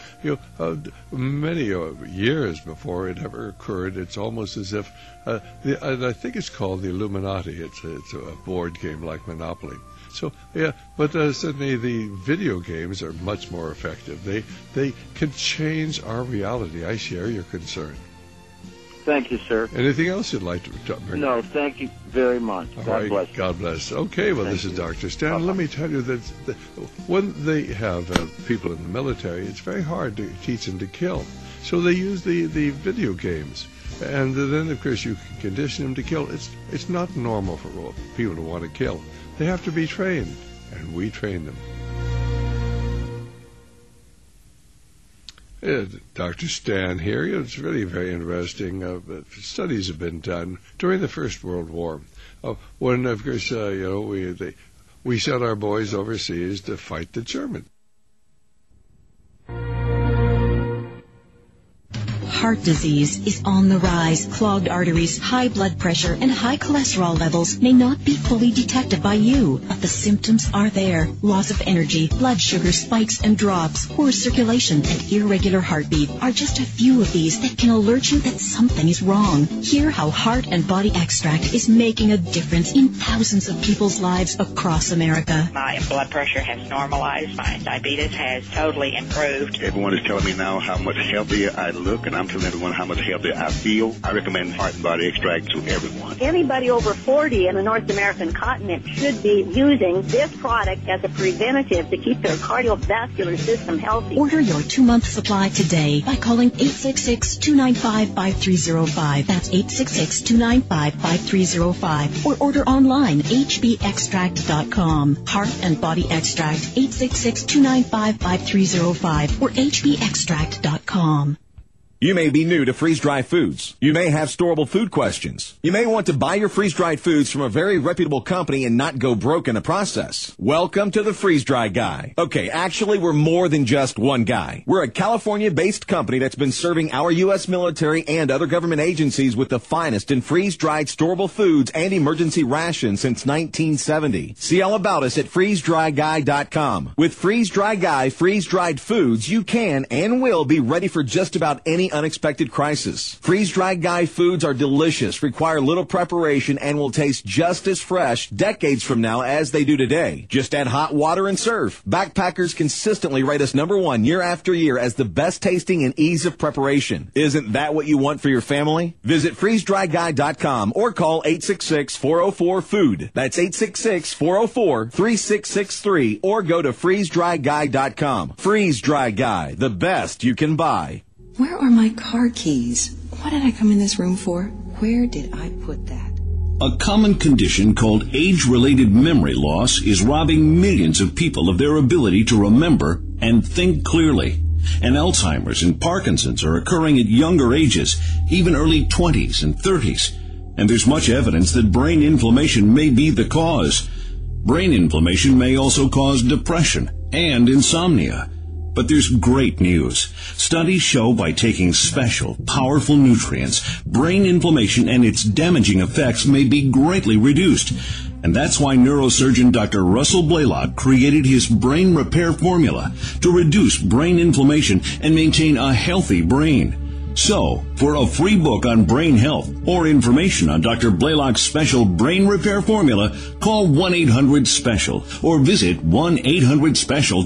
many years before it ever occurred. It's almost as if, I think it's called the Illuminati. It's a board game like Monopoly. So, yeah, but certainly the video games are much more effective. They can change our reality. I share your concern. Thank you, sir. Anything else you'd like to bring? No, thank you very much. God bless. God bless. Okay, well, this is Dr. Stan. Bye-bye. Let me tell you that when they have people in the military, it's very hard to teach them to kill. So they use the video games. And then, of course, you can condition them to kill. It's not normal for people to want to kill. They have to be trained, and we train them. Dr. Stan here. It's really very interesting. Studies have been done during the First World War, when, of course, we sent our boys overseas to fight the Germans. Heart disease is on the rise. Clogged arteries, high blood pressure, and high cholesterol levels may not be fully detected by you, but the symptoms are there. Loss of energy, blood sugar spikes and drops, poor circulation, and irregular heartbeat are just a few of these that can alert you that something is wrong. Hear how Heart and Body Extract is making a difference in thousands of people's lives across America. My blood pressure has normalized. My diabetes has totally improved. Everyone is telling me now how much healthier I look, and I'm telling everyone how much healthier I feel. I recommend Heart and Body Extract to everyone. Anybody over 40 in the North American continent should be using this product as a preventative to keep their cardiovascular system healthy. Order your 2-month supply today by calling 866-295-5305. That's 866-295-5305. Or order online, hbextract.com. Heart and Body Extract, 866-295-5305 or hbextract.com. You may be new to freeze-dried foods. You may have storable food questions. You may want to buy your freeze-dried foods from a very reputable company and not go broke in the process. Welcome to the Freeze-Dry Guy. Okay, actually, we're more than just one guy. We're a California-based company that's been serving our U.S. military and other government agencies with the finest in freeze-dried storable foods and emergency rations since 1970. See all about us at freezedryguy.com. With Freeze-Dry Guy freeze-dried foods, you can and will be ready for just about any any unexpected crisis. Freeze-dried Guy foods are delicious, require little preparation, and will taste just as fresh decades from now as they do today. Just add hot water and serve. Backpackers consistently rate us #1 year after year as the best tasting and ease of preparation. Isn't that what you want for your family? Visit freezedryguy.com or call 866-404-FOOD. That's 866-404-3663 or go to freezedryguy.com. Freeze Dry Guy, the best you can buy. Where are my car keys? What did I come in this room for? Where did I put that? A common condition called age-related memory loss is robbing millions of people of their ability to remember and think clearly. And Alzheimer's and Parkinson's are occurring at younger ages, even early 20s and 30s. And there's much evidence that brain inflammation may be the cause. Brain inflammation may also cause depression and insomnia. But there's great news. Studies show by taking special, powerful nutrients, brain inflammation and its damaging effects may be greatly reduced. And that's why neurosurgeon Dr. Russell Blaylock created his brain repair formula to reduce brain inflammation and maintain a healthy brain. So, for a free book on brain health or information on Dr. Blaylock's special brain repair formula, call 1-800-SPECIAL or visit 1-800-SPECIAL.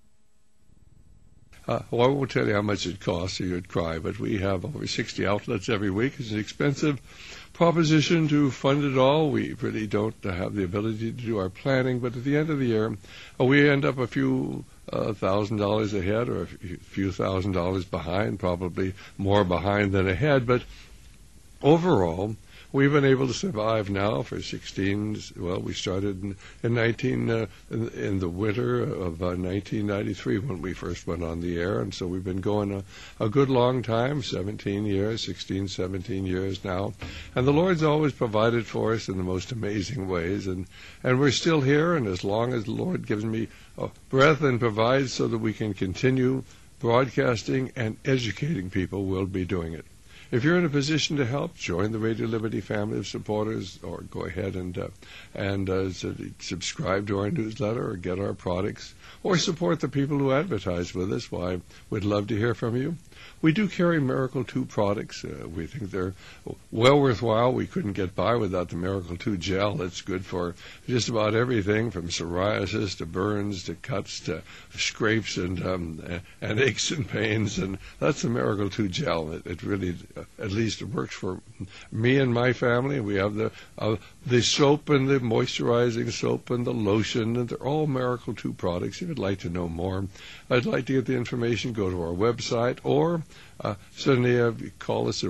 Well, I won't tell you how much it costs, or you'd cry, but we have over 60 outlets every week. It's an expensive proposition to fund it all. We really don't have the ability to do our planning, but at the end of the year, we end up a few $1,000 ahead or a few $1,000s behind, probably more behind than ahead. But overall, we've been able to survive now for 16. Well, we started in the winter of 1993 when we first went on the air, and so we've been going a good long time, 17 years, 16, 17 years now. And the Lord's always provided for us in the most amazing ways, and we're still here. And as long as the Lord gives me breath and provides so that we can continue broadcasting and educating people, we'll be doing it. If you're in a position to help, join the Radio Liberty family of supporters, or go ahead and subscribe to our newsletter, or get our products, or support the people who advertise with us. Why, we'd love to hear from you. We do carry Miracle 2 products. We think they're well worthwhile. We couldn't get by without the Miracle 2 gel. It's good for just about everything, from psoriasis to burns to cuts to scrapes and aches and pains. And that's the Miracle 2 gel. It really, at least, it works for me and my family. We have the soap and the moisturizing soap and the lotion, and they're all Miracle 2 products. If you'd like to know more, I'd like to get the information, go to our website, or certainly call us at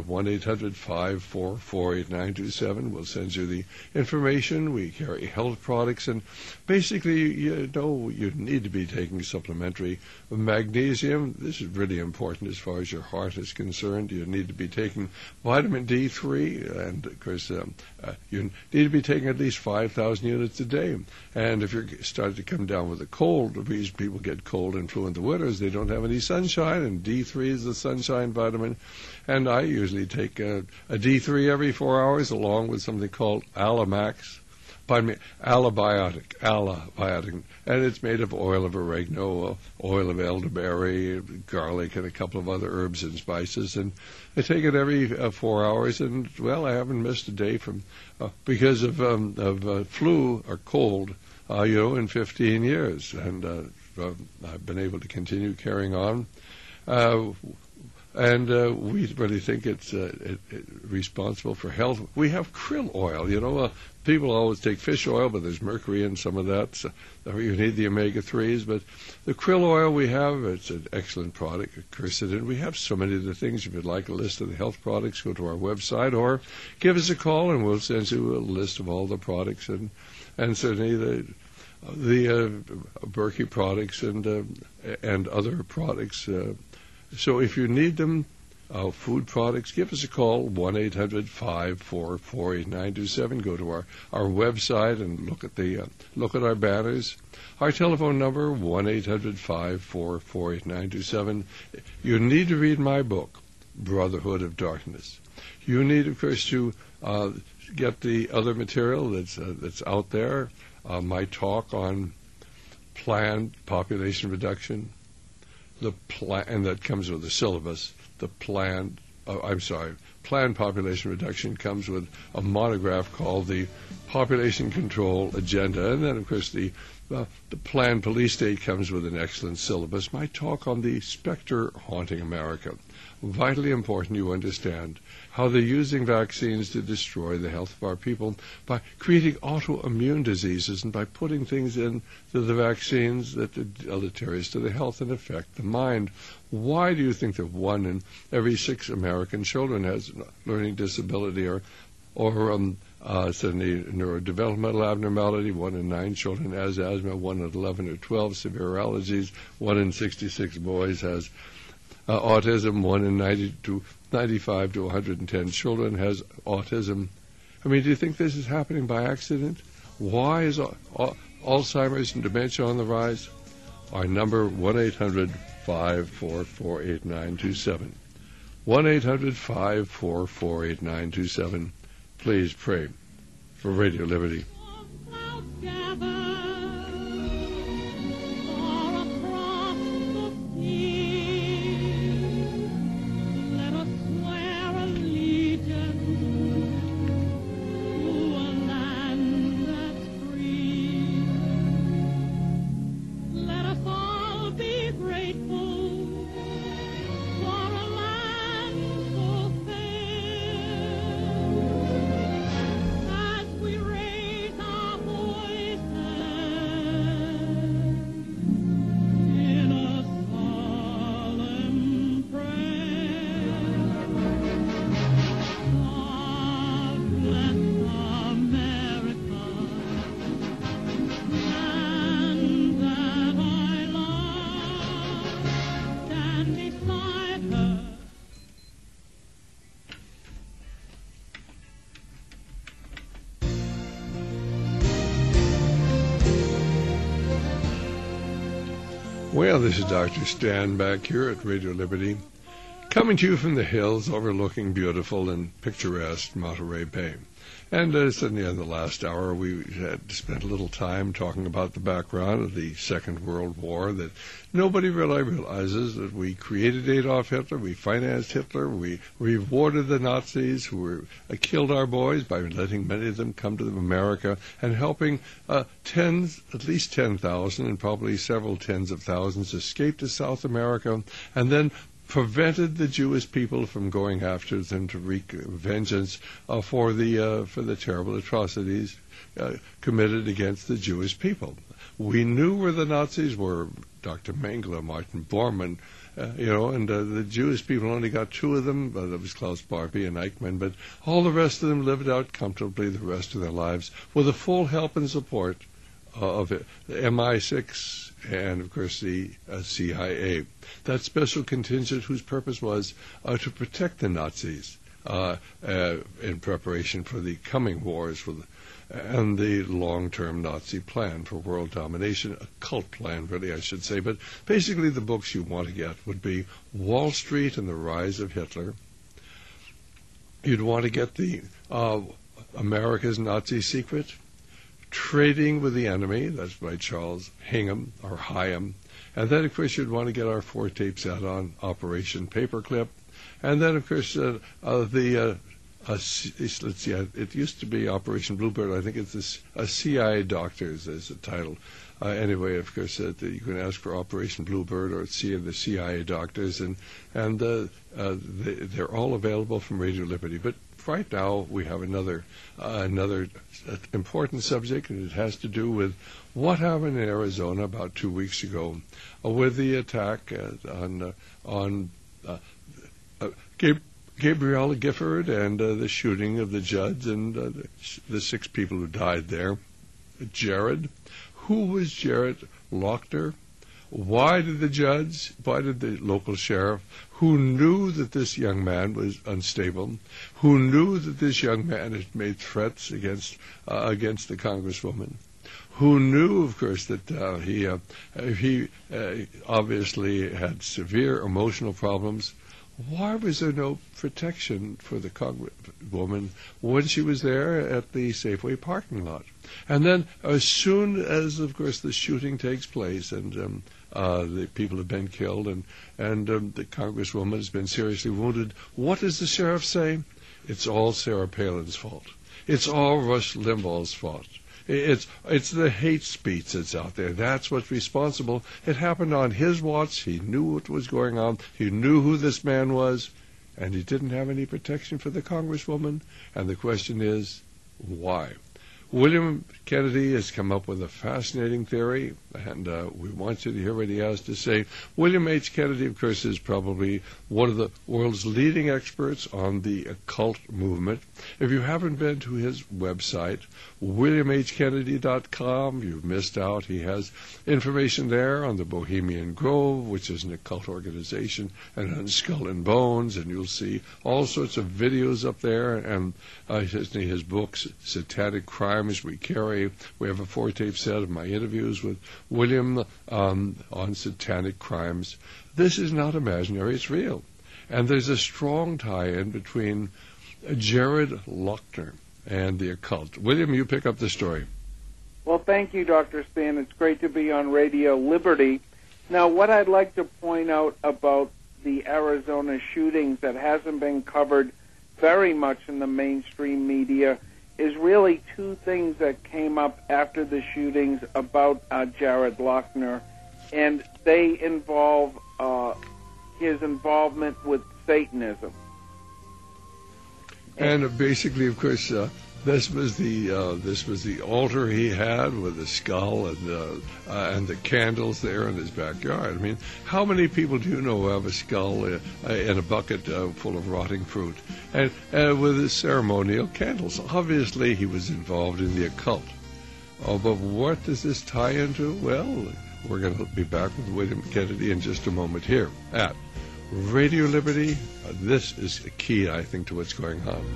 1-800-544-8927. We'll send you the information. We carry health products, and basically, you need to be taking supplementary magnesium. This is really important as far as your heart is concerned. You need to be taking vitamin D3, and of course, you need to be taking at least 5,000 units a day. And if you're starting to come down with a cold, the reason people get cold and flu in the winter is they don't have any sunshine, and D3 is the sunshine vitamin. And I usually take a D3 every 4 hours, along with something called Alabiotic, and it's made of oil of oregano, oil of elderberry, garlic, and a couple of other herbs and spices. And I take it every 4 hours, and well, I haven't missed a day from because of flu or cold, in 15 years, and I've been able to continue carrying on. And we really think it's responsible for health. We have krill oil. People always take fish oil, but there's mercury in some of that. So you need the omega-3s. But the krill oil we have, it's an excellent product, quercetin. We have so many of the things. If you'd like a list of the health products, go to our website or give us a call, and we'll send you a list of all the products, and certainly the Berkey products and other products. So if you need them, food products, give us a call, 1-800-544-8927. Go to our website and look at our banners. Our telephone number, 1-800-544-8927. You need to read my book, Brotherhood of Darkness. You need, of course, to get the other material that's out there. My talk on planned population reduction, plan, and that comes with a syllabus. The planned population reduction comes with a monograph called the Population Control Agenda, and then, of course, the planned police state comes with an excellent syllabus. My talk on the specter haunting America. Vitally important you understand how they're using vaccines to destroy the health of our people by creating autoimmune diseases and by putting things into the vaccines that are deleterious to the health and affect the mind. Why do you think that 1 in every 6 American children has a learning disability or suddenly neurodevelopmental abnormality? 1 in 9 children has asthma. 1 in 11 or 12 severe allergies. 1 in 66 boys has autism. 1 in 95 to 110 children has autism. I mean, do you think this is happening by accident? Why is Alzheimer's and dementia on the rise? Our number, 1-800-544-8927. 1-800-544-8927. Please pray for Radio Liberty. Well, this is Dr. Stan back here at Radio Liberty, coming to you from the hills overlooking beautiful and picturesque Monterey Bay. And suddenly in the last hour, we had spent a little time talking about the background of the Second World War, that nobody really realizes that we created Adolf Hitler, we financed Hitler, we rewarded the Nazis who killed our boys by letting many of them come to America and helping at least 10,000 and probably several tens of thousands escape to South America, and then prevented the Jewish people from going after them to wreak vengeance for the terrible atrocities committed against the Jewish people. We knew where the Nazis were, Dr. Mengele, Martin Bormann, and the Jewish people only got 2 of them. That was Klaus Barbie and Eichmann, but all the rest of them lived out comfortably the rest of their lives with the full help and support of the MI6 and, of course, the CIA. That special contingent whose purpose was to protect the Nazis in preparation for the coming wars and the long-term Nazi plan for world domination, a cult plan, really, I should say. But basically the books you want to get would be Wall Street and the Rise of Hitler. You'd want to get the America's Nazi Secret, Trading with the Enemy, that's by Charles Hingham, or Hyam. And then, of course, you'd want to get our 4 tapes out on Operation Paperclip. And then, of course, let's see, it used to be Operation Bluebird. I think it's CIA Doctors is the title. Anyway, of course, you can ask for Operation Bluebird or see the CIA Doctors, and they're all available from Radio Liberty. But right now we have another important subject, and it has to do with what happened in Arizona about 2 weeks ago with the attack on Gabriella Gifford and the shooting of the judge and the 6 people who died there. Jared. Who was Jared Lochner? Why did the local sheriff, who knew that this young man was unstable, who knew that this young man had made threats against the congresswoman, who knew, of course, that he obviously had severe emotional problems, why was there no protection for the congresswoman when she was there at the Safeway parking lot? And then, as soon as, of course, the shooting takes place and the people have been killed, and the Congresswoman has been seriously wounded. What does the sheriff say? It's all Sarah Palin's fault. It's all Rush Limbaugh's fault. It's the hate speech that's out there. That's what's responsible. It happened on his watch. He knew what was going on. He knew who this man was, and he didn't have any protection for the Congresswoman. And the question is, why? William Kennedy has come up with a fascinating theory, and we want you to hear what he has to say. William H. Kennedy, of course, is probably one of the world's leading experts on the occult movement. If you haven't been to his website, WilliamHKennedy.com, you've missed out. He has information there on the Bohemian Grove, which is an occult organization, and on Skull and Bones, and you'll see all sorts of videos up there, and his books, Satanic Crimes We Carry. We have a 4-tape set of my interviews with William on satanic crimes. This is not imaginary, it's real. And there's a strong tie-in between Jared Loughner and the occult. William, you pick up the story. Well, thank you, Dr. Stan. It's great to be on Radio Liberty. Now, what I'd like to point out about the Arizona shootings that hasn't been covered very much in the mainstream media is really two things that came up after the shootings about Jared Loughner, and they involve his involvement with Satanism. And basically, of course, this was the altar he had with the skull and the candles there in his backyard. I mean, how many people do you know who have a skull in a bucket full of rotting fruit and with his ceremonial candles? Obviously, he was involved in the occult. Oh, but what does this tie into? Well, we're going to be back with William Kennedy in just a moment here at Radio Liberty. This is the key, I think, to what's going on.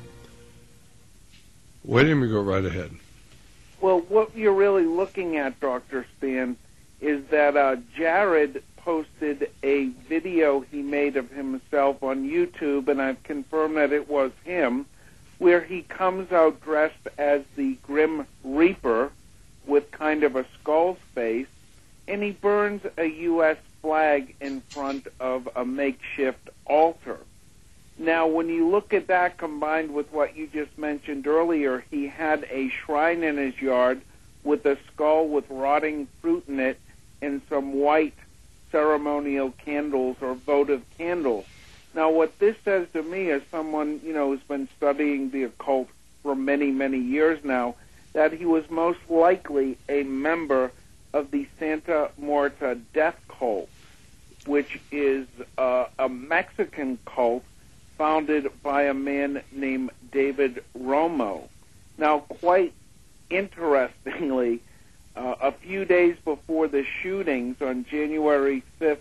William, you go right ahead. Well, what you're really looking at, Dr. Stan, is that Jared posted a video he made of himself on YouTube, and I've confirmed that it was him, where he comes out dressed as the Grim Reaper with kind of a skull's face, and he burns a U.S. flag in front of a makeshift altar. Now, when you look at that combined with what you just mentioned earlier, he had a shrine in his yard with a skull with rotting fruit in it and some white ceremonial candles or votive candles. Now, what this says to me as someone, who's been studying the occult for many, many years now, that he was most likely a member of the Santa Muerta death cult, which is a Mexican cult founded by a man named David Romo. Now, quite interestingly, a few days before the shootings on January 5th,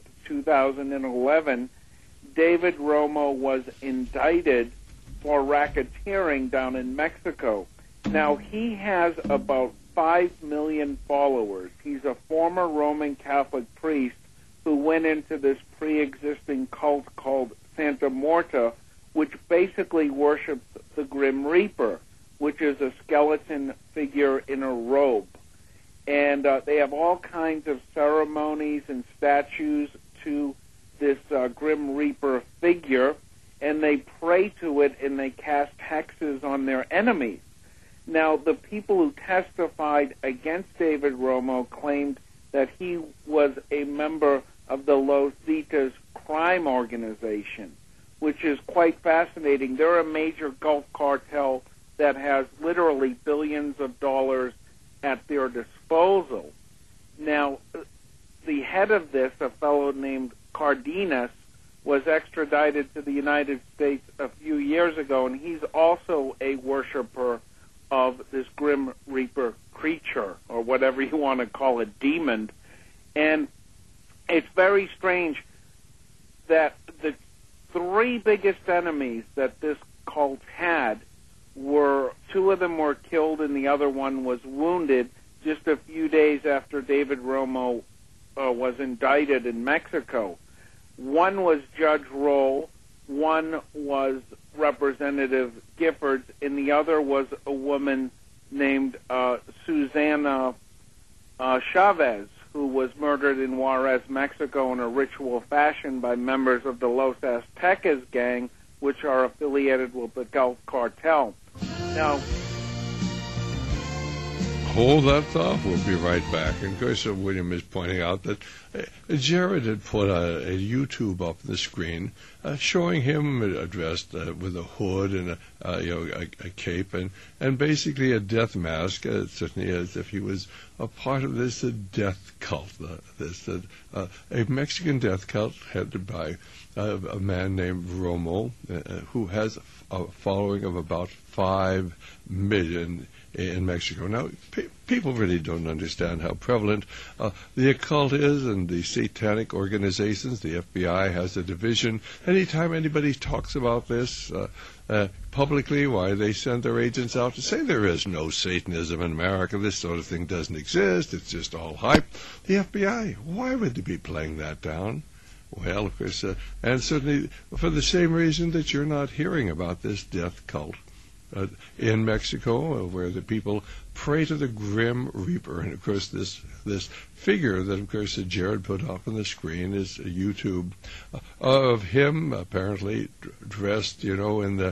2011, David Romo was indicted for racketeering down in Mexico. Now, he has about 5 million followers. He's a former Roman Catholic priest who went into this pre-existing cult called Santa Muerta, which basically worships the Grim Reaper, which is a skeleton figure in a robe. And they have all kinds of ceremonies and statues to this Grim Reaper figure, and they pray to it and they cast hexes on their enemies. Now, the people who testified against David Romo claimed that he was a member of the Los Zetas crime organization, which is quite fascinating. They're a major Gulf cartel that has literally billions of dollars at their disposal. Now, the head of this, a fellow named Cardenas, was extradited to the United States a few years ago, and he's also a worshiper of this Grim Reaper creature, or whatever you want to call it, demon. And it's very strange that the three biggest enemies that this cult had were, two of them were killed and the other one was wounded just a few days after David Romo was indicted in Mexico. One was Judge Roll, one was Representative Giffords, and the other was a woman named Susana Chavez, who was murdered in Juarez, Mexico in a ritual fashion by members of the Los Aztecas gang, which are affiliated with the Gulf Cartel. Now, hold that thought. We'll be right back. And of course, William is pointing out that Jared had put a YouTube up on the screen showing him dressed with a hood and a cape and basically a death mask, certainly as if he was a part of this death cult, a Mexican death cult headed by a man named Romo, who has a following of about 5 million in Mexico. Now, people really don't understand how prevalent the occult is, and the satanic organizations. The FBI has a division. Anytime anybody talks about this publicly, why they send their agents out to say there is no Satanism in America, this sort of thing doesn't exist, it's just all hype. The FBI, why would they be playing that down? Well, of course, and certainly for the same reason that you're not hearing about this death cult in Mexico, where the people pray to the Grim Reaper. And of course, this figure that, of course, Jared put up on the screen is a YouTube of him apparently dressed, in the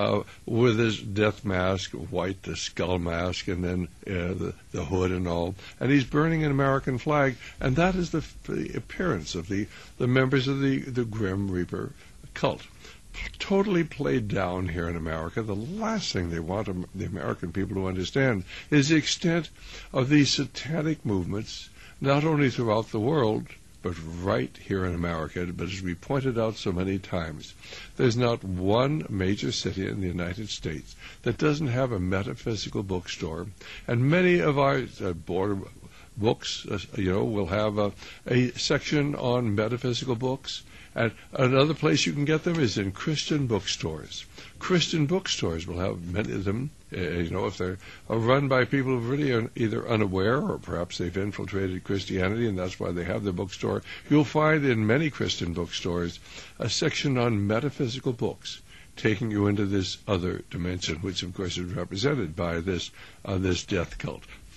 with his death mask, white skull mask, and then the hood and all, and he's burning an American flag, and that is the appearance of the members of the Grim Reaper cult. Totally played down here in America. The last thing they want the American people to understand is the extent of these satanic movements, not only throughout the world, but right here in America. But as we pointed out so many times, there's not one major city in the United States that doesn't have a metaphysical bookstore, and many of our border books, will have a section on metaphysical books. And another place you can get them is in Christian bookstores. Christian bookstores will have many of them, if they're run by people who really are either unaware or perhaps they've infiltrated Christianity, and that's why they have the bookstore. You'll find in many Christian bookstores a section on metaphysical books, taking you into this other dimension, which of course is represented by this death cult.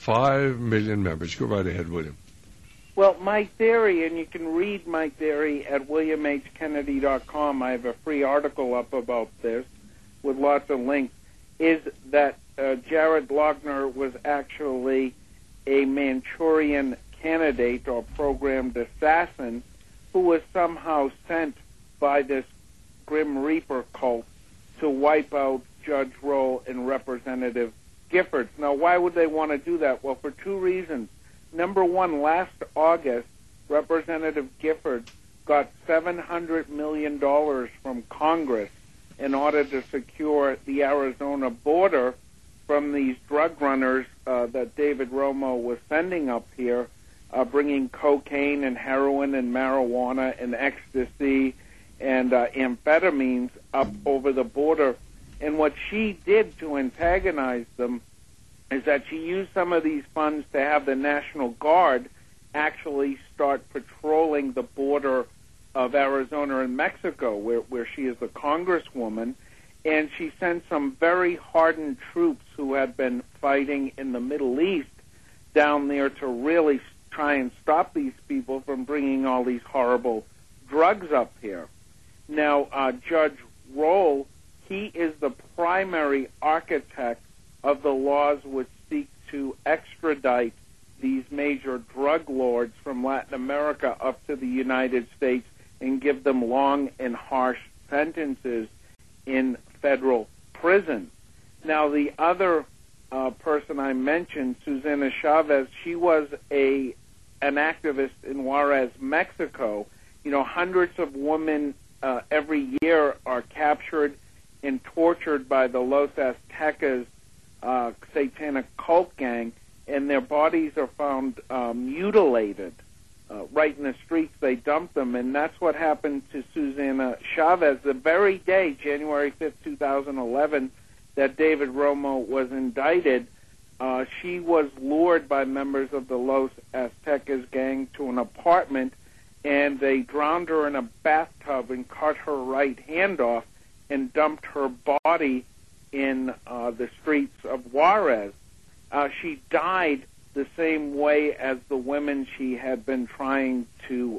5 million members. Go right ahead, William. Well, my theory, and you can read my theory at williamhkennedy.com. I have a free article up about this with lots of links, is that Jared Loughner was actually a Manchurian candidate or programmed assassin who was somehow sent by this Grim Reaper cult to wipe out Judge Roll and Representative Giffords. Now, why would they want to do that? Well, for 2 reasons. Number one, last August, Representative Giffords got $700 million from Congress in order to secure the Arizona border from these drug runners that David Romo was sending up here, bringing cocaine and heroin and marijuana and ecstasy and amphetamines up over the border. And what she did to antagonize them is that she used some of these funds to have the National Guard actually start patrolling the border of Arizona and Mexico, where she is a congresswoman, and she sent some very hardened troops who had been fighting in the Middle East down there to really try and stop these people from bringing all these horrible drugs up here. Now, Judge Roll, he is the primary architect of the laws which seek to extradite these major drug lords from Latin America up to the United States and give them long and harsh sentences in federal prison. Now, the other person I mentioned, Susana Chavez, she was an activist in Juarez, Mexico. Hundreds of women every year are captured and tortured by the Los Aztecas satanic cult gang, and their bodies are found mutilated right in the streets. They dump them, and that's what happened to Susana Chavez the very day, January 5th, 2011, that David Romo was indicted. She was lured by members of the Los Aztecas gang to an apartment, and they drowned her in a bathtub and cut her right hand off and dumped her body in the streets of Juarez. She died the same way as the women she had been trying to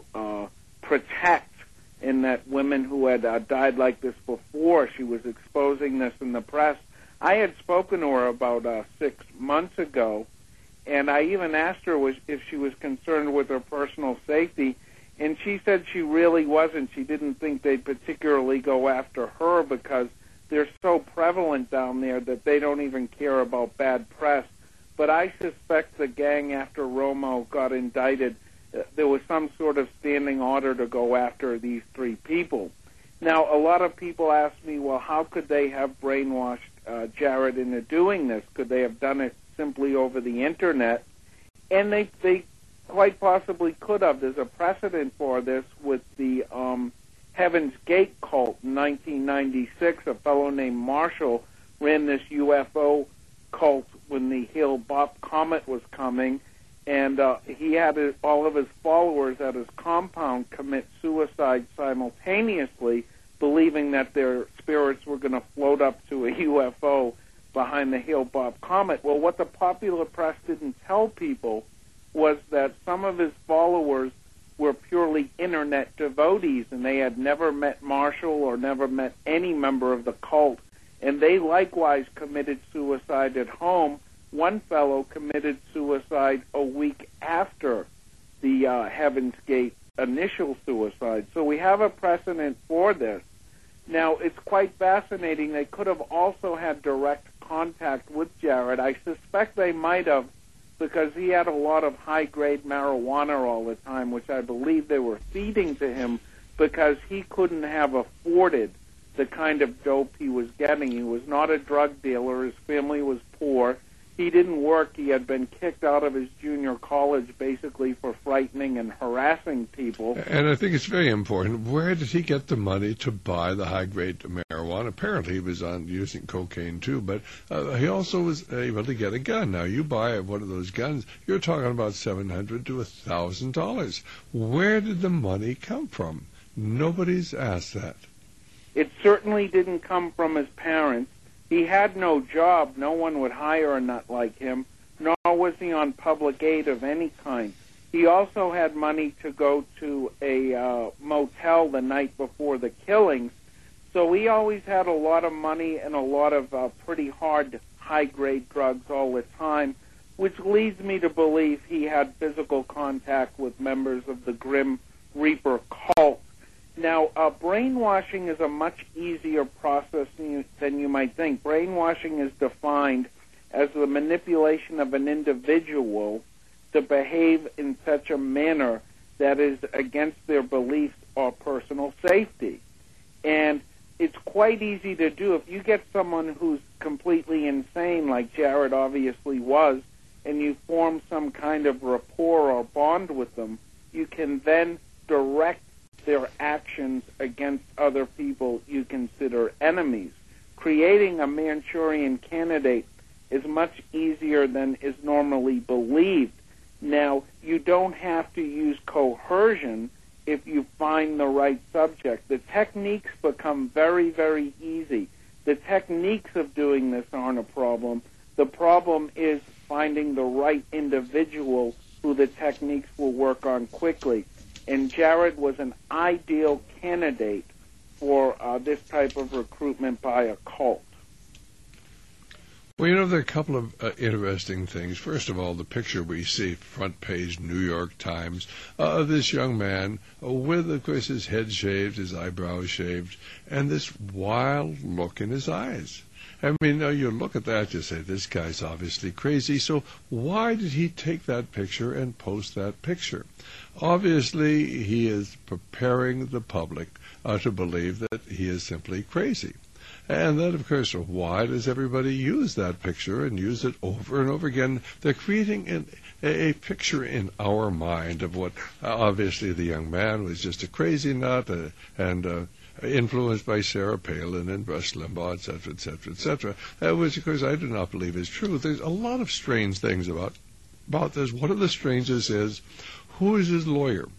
protect, in that women who had died like this before, she was exposing this in the press. I had spoken to her about 6 months ago, and I even asked her if she was concerned with her personal safety, and she said she really wasn't. She didn't think they'd particularly go after her because they're so prevalent down there that they don't even care about bad press. But I suspect the gang, after Romo got indicted, there was some sort of standing order to go after these 3 people. Now, a lot of people ask me, well, how could they have brainwashed Jared into doing this? Could they have done it simply over the Internet? And they quite possibly could have. There's a precedent for this with the Heaven's Gate cult in 1996. A fellow named Marshall ran this UFO cult when the Hale-Bopp comet was coming, and he had all of his followers at his compound commit suicide simultaneously, believing that their spirits were going to float up to a UFO behind the Hale-Bopp comet. Well, what the popular press didn't tell people was that some of his followers were purely Internet devotees, and they had never met Marshall or never met any member of the cult, and they likewise committed suicide at home. One fellow committed suicide a week after the Heaven's Gate initial suicide. So we have a precedent for this. Now, it's quite fascinating. They could have also had direct contact with Jared. I suspect they might have, because he had a lot of high-grade marijuana all the time, which I believe they were feeding to him because he couldn't have afforded the kind of dope he was getting. He was not a drug dealer. His family was poor. He didn't work. He had been kicked out of his junior college basically for frightening and harassing people. And I think it's very important. Where did he get the money to buy the high-grade marijuana? Apparently he was on using cocaine too, but he also was able to get a gun. Now, you buy one of those guns, you're talking about $700 to $1,000. Where did the money come from? Nobody's asked that. It certainly didn't come from his parents. He had no job. No one would hire a nut like him, nor was he on public aid of any kind. He also had money to go to a motel the night before the killings, so he always had a lot of money and a lot of pretty hard, high-grade drugs all the time, which leads me to believe he had physical contact with members of the Grim Reaper cult. Now, brainwashing is a much easier process than you might think. Brainwashing is defined as the manipulation of an individual to behave in such a manner that is against their beliefs or personal safety. And it's quite easy to do. If you get someone who's completely insane, like Jared obviously was, and you form some kind of rapport or bond with them, you can then direct their actions against other people you consider enemies. Creating a Manchurian candidate is much easier than is normally believed. Now, you don't have to use coercion if you find the right subject. The techniques become very, very easy. The techniques of doing this aren't a problem. The problem is finding the right individual who the techniques will work on quickly. And Jared was an ideal candidate for this type of recruitment by a cult. Well, you know, there are a couple of interesting things. First of all, the picture we see, front page New York Times, of this young man with, of course, his head shaved, his eyebrows shaved, and this wild look in his eyes. I mean, you look at that, you say, this guy's obviously crazy, so why did he take that picture and post that picture? Obviously, he is preparing the public to believe that he is simply crazy. And then, of course, why does everybody use that picture and use it over and over again? They're creating a picture in our mind of what, obviously, the young man was just a crazy nut and influenced by Sarah Palin and Rush Limbaugh, et cetera, et cetera, et cetera, which, of course, I do not believe is true. There's a lot of strange things about this. One of the strangest is, who is his lawyer?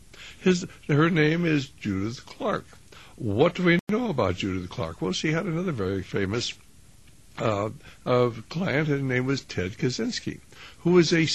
Her name is Judith Clark. What do we know about Judith Clark? Well, she had another very famous client. His name was Ted Kaczynski, who was a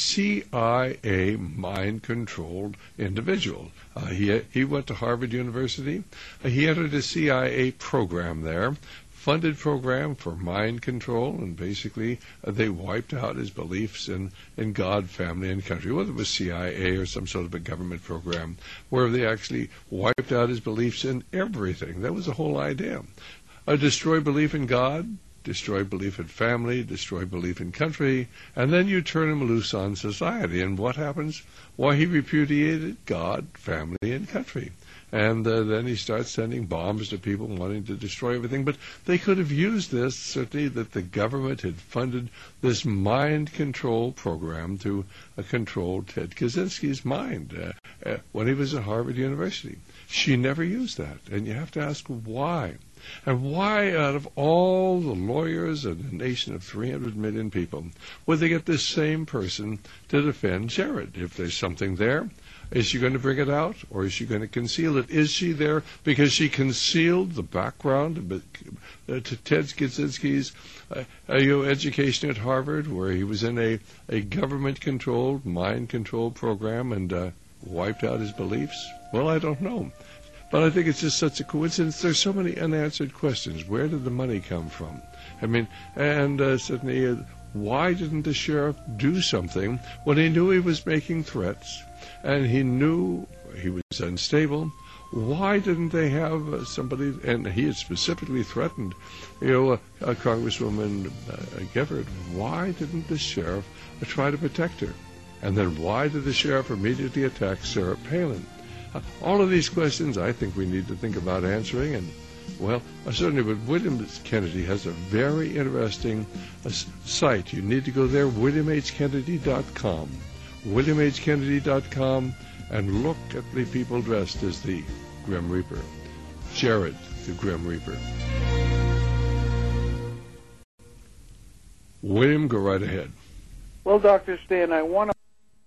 CIA mind-controlled individual. He went to Harvard University. He entered a CIA program there, funded program for mind control, and basically they wiped out his beliefs in God, family, and country, whether it was CIA or some sort of a government program, where they actually wiped out his beliefs in everything. That was the whole idea. Destroy belief in God, destroy belief in family, destroy belief in country, and then you turn him loose on society. And what happens? Why, he repudiated God, family, and country. And then he starts sending bombs to people wanting to destroy everything. But they could have used this, certainly, that the government had funded this mind control program to control Ted Kaczynski's mind when he was at Harvard University. She never used that. And you have to ask why. And why, out of all the lawyers in a nation of 300 million people, would they get this same person to defend Jared? If there's something there, is she going to bring it out, or is she going to conceal it? Is she there because she concealed the background to Ted Kaczynski's education at Harvard, where he was in a government-controlled, mind-controlled program and wiped out his beliefs? Well, I don't know. But I think it's just such a coincidence. There's so many unanswered questions. Where did the money come from? I mean, and certainly, why didn't the sheriff do something when he knew he was making threats and he knew he was unstable? Why didn't they have somebody, and he had specifically threatened, Congresswoman Gefford, why didn't the sheriff try to protect her? And then why did the sheriff immediately attack Sarah Palin? All of these questions I think we need to think about answering, and, well, certainly, but William Kennedy has a very interesting site. You need to go there, WilliamHKennedy.com. WilliamHKennedy.com, and look at the people dressed as the Grim Reaper. Jared, the Grim Reaper. William, go right ahead. Well, Dr. Stan, I want to...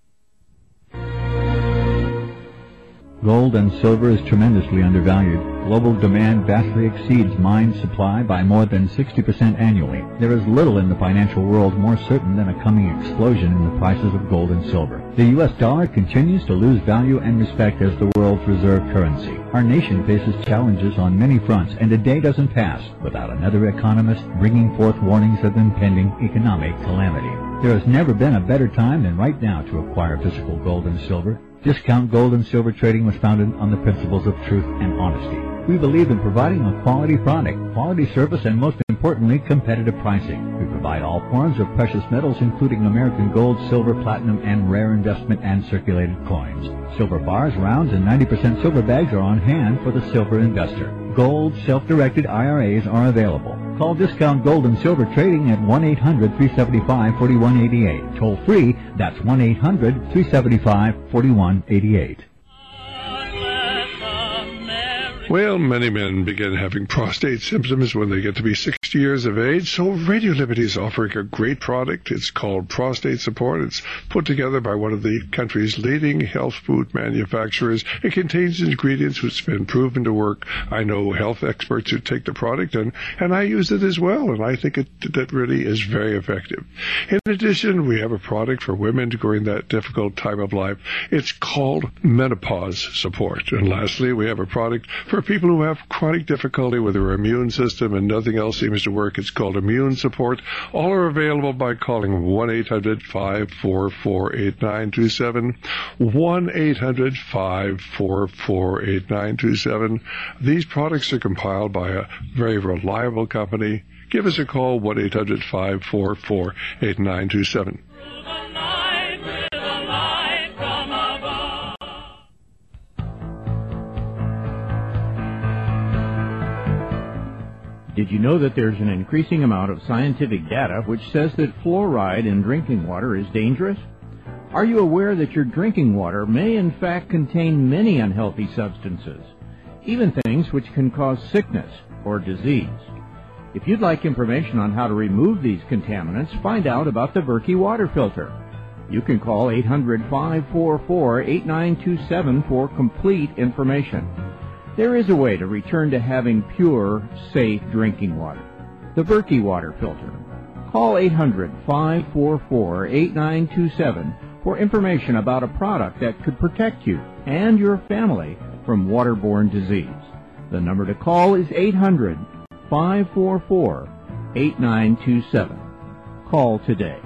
Gold and silver is tremendously undervalued. Global demand vastly exceeds mine supply by more than 60% annually. There is little in the financial world more certain than a coming explosion in the prices of gold and silver. The U.S. dollar continues to lose value and respect as the world's reserve currency. Our nation faces challenges on many fronts, and a day doesn't pass without another economist bringing forth warnings of impending economic calamity. There has never been a better time than right now to acquire physical gold and silver. Discount Gold and Silver Trading was founded on the principles of truth and honesty. We believe in providing a quality product, quality service, and most importantly, competitive pricing. We provide all forms of precious metals, including American gold, silver, platinum, and rare investment and circulated coins. Silver bars, rounds, and 90% silver bags are on hand for the silver investor. Gold self-directed IRAs are available. Call Discount Gold and Silver Trading at 1-800-375-4188. Toll free, that's 1-800-375-4188. Well, many men begin having prostate symptoms when they get to be 60 years of age, so Radio Liberty is offering a great product. It's called Prostate Support. It's put together by one of the country's leading health food manufacturers. It contains ingredients which have been proven to work. I know health experts who take the product, and I use it as well, and I think that really is very effective. In addition, we have a product for women during that difficult time of life. It's called Menopause Support. And lastly, we have a product for people who have chronic difficulty with their immune system and nothing else seems to work. It's called Immune Support. All are available by calling 1-800-544-8927, 1-800-544-8927. These products are compiled by a very reliable company. Give us a call, 1-800-544-8927. Did you know that there's an increasing amount of scientific data which says that fluoride in drinking water is dangerous? Are you aware that your drinking water may in fact contain many unhealthy substances, even things which can cause sickness or disease? If you'd like information on how to remove these contaminants, find out about the Berkey water filter. You can call 800-544-8927 for complete information. There is a way to return to having pure, safe drinking water. The Berkey water filter. Call 800-544-8927 for information about a product that could protect you and your family from waterborne disease. The number to call is 800-544-8927. Call today.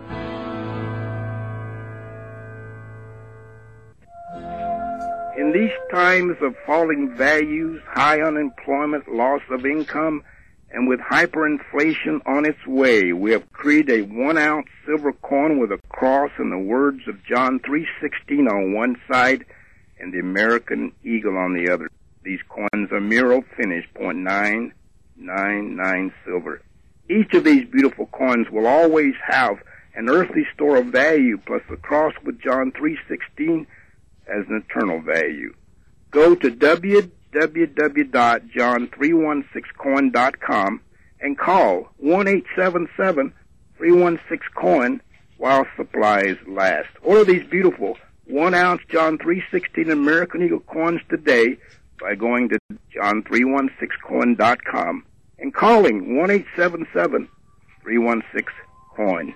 In these times of falling values, high unemployment, loss of income, and with hyperinflation on its way, we have created a 1-ounce silver coin with a cross and the words of John 3:16 on one side and the American eagle on the other. These coins are Miro finished, 0.999 silver. Each of these beautiful coins will always have an earthly store of value plus the cross with John 3:16 as an eternal value. Go to www.john316coin.com and call 1-877-316-COIN while supplies last. Order these beautiful 1-ounce John 3:16 American Eagle coins today by going to john316coin.com and calling 1-877-316-COIN.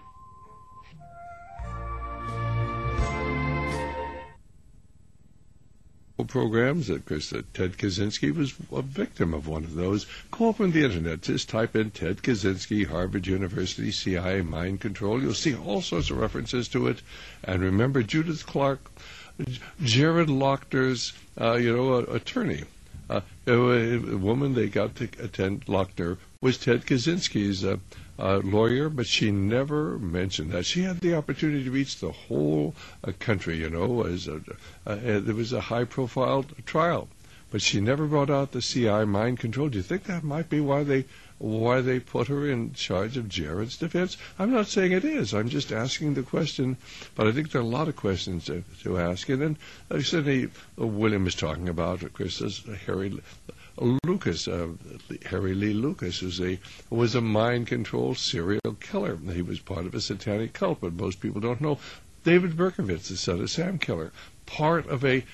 Programs that Ted Kaczynski was a victim of one of those. Call from the internet. Just type in Ted Kaczynski, Harvard University, CIA, mind control. You'll see all sorts of references to it. And remember Judith Clark, Jared Lochner's, attorney. A woman they got to attend Lochner was Ted Kaczynski's lawyer, but she never mentioned that. She had the opportunity to reach the whole country, as there was a high-profile trial, but she never brought out the CI mind control. Do you think that might be why they put her in charge of Jared's defense? I'm not saying it is. I'm just asking the question, but I think there are a lot of questions to ask. And then certainly William was talking about, Chris, Harry Lucas, Harry Lee Lucas, was a mind-control serial killer. He was part of a satanic cult, but most people don't know. David Berkovitz, the son of Sam Killer, part of a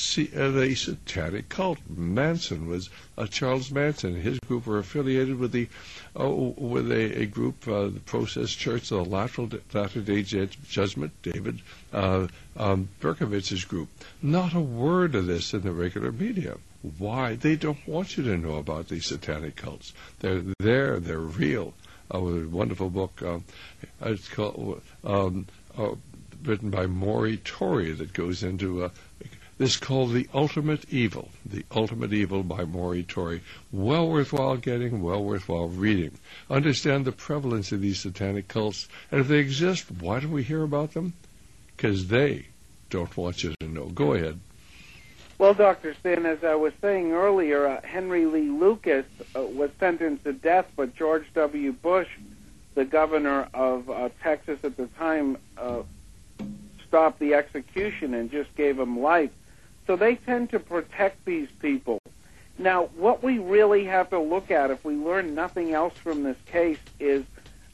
satanic cult. Manson was Charles Manson. His group were affiliated with a group, the Process Church of the Latter-day Judgment. David Berkovitz's group. Not a word of this in the regular media. Why? They don't want you to know about these satanic cults. They're there. They're real. A wonderful book. It's called written by Maury Torrey that goes into this called The Ultimate Evil. The Ultimate Evil by Maury Torrey. Well worthwhile getting, well worthwhile reading. Understand the prevalence of these satanic cults. And if they exist, why do we hear about them? Because they don't want you to know. Go ahead. Well, Dr. Stan, as I was saying earlier, Henry Lee Lucas was sentenced to death, but George W. Bush, the governor of Texas at the time, stopped the execution and just gave him life. So they tend to protect these people. Now, what we really have to look at, if we learn nothing else from this case, is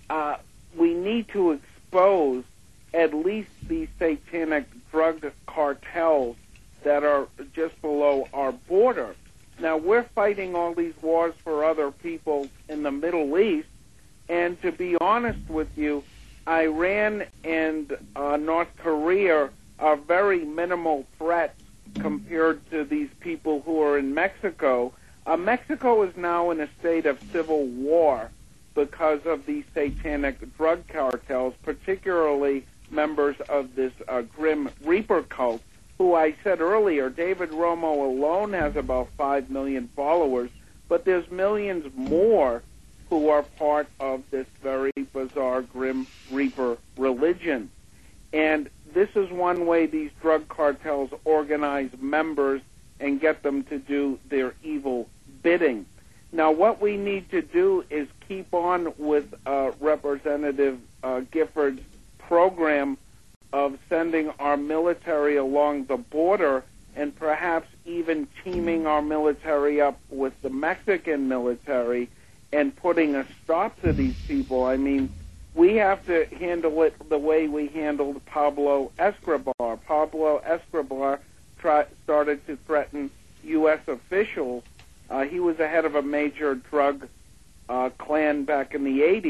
we need to expose at least these satanic drug cartels that are just below our border. Now, we're fighting all these wars for other people in the Middle East, and to be honest with you, Iran and North Korea are very minimal threats compared to these people who are in Mexico. Mexico is now in a state of civil war because of these satanic drug cartels, particularly members of this Grim Reaper cult, who I said earlier, David Romo alone has about 5 million followers, but there's millions more who are part of this very bizarre Grim Reaper religion. And this is one way these drug cartels organize members and get them to do their evil bidding. Now, what we need to do is keep on with Representative Gifford's program of sending our military along the border and perhaps even teaming our military up with the Mexican military and putting a stop to these people. I mean, we have to handle it the way we handled Pablo Escobar. Pablo Escobar started to threaten U.S. officials. He was the head of a major drug clan back in the 80s.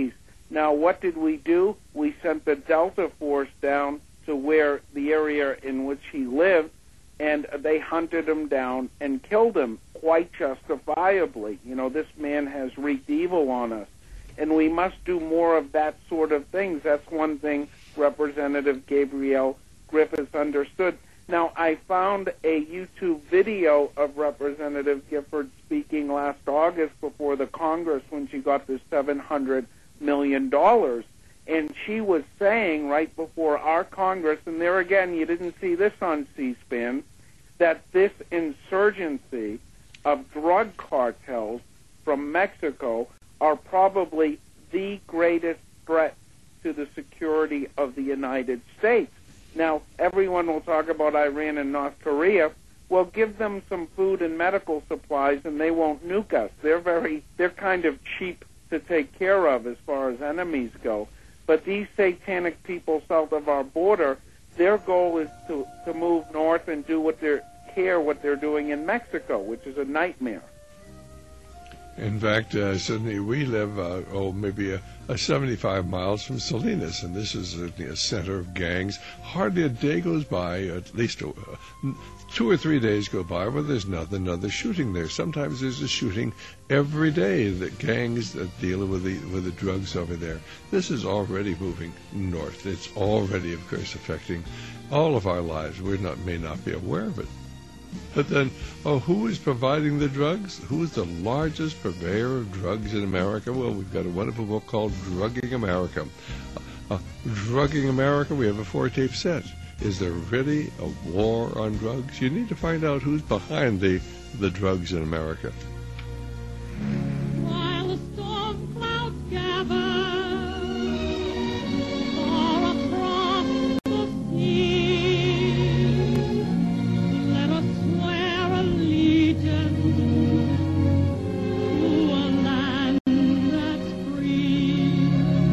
Now, what did we do? We sent the Delta Force down to where the area in which he lived, and they hunted him down and killed him quite justifiably. You know, this man has wreaked evil on us, and we must do more of that sort of things. That's one thing Representative Gabrielle Griffiths understood. Now, I found a YouTube video of Representative Gifford speaking last August before the Congress when she got this $700 million. And she was saying right before our Congress, and there again, you didn't see this on C-SPAN, that this insurgency of drug cartels from Mexico are probably the greatest threat to the security of the United States. Now, everyone will talk about Iran and North Korea. Well, give them some food and medical supplies and they won't nuke us. They're kind of cheap to take care of as far as enemies go. But these satanic people south of our border, their goal is to move north and do what they're doing in Mexico, which is a nightmare. In fact, Sydney, we live, maybe 75 miles from Salinas, and this is a center of gangs. Hardly a day goes by, at least 2 or 3 days go by where there's not another shooting there. Sometimes there's a shooting every day. The gangs that deal with the drugs over there. This is already moving north. It's already, of course, affecting all of our lives. We may not be aware of it. But then, who is providing the drugs? Who is the largest purveyor of drugs in America? Well, we've got a wonderful book called Drugging America. Drugging America, we have a 4-tape set. Is there really a war on drugs? You need to find out who's behind the drugs in America. While the storm clouds gather far across the sea, let us swear allegiance to a land that's free.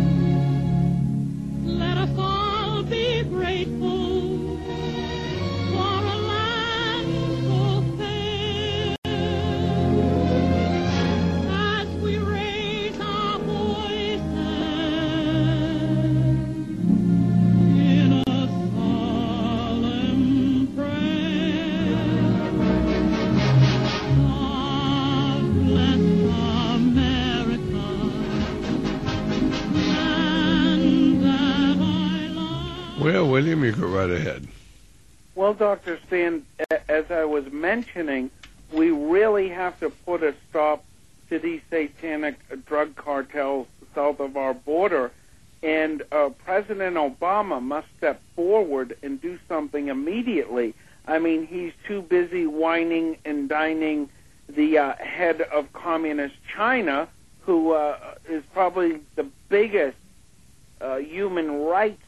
Let us all be grateful for a land so fair. As we raise our voices in a solemn prayer, God bless America, land that I love. Well, William, you go right ahead. Well, Dr. Stan, as I was mentioning, we really have to put a stop to these satanic drug cartels south of our border, and President Obama must step forward and do something immediately. I mean, he's too busy whining and dining the head of Communist China, who is probably the biggest human rights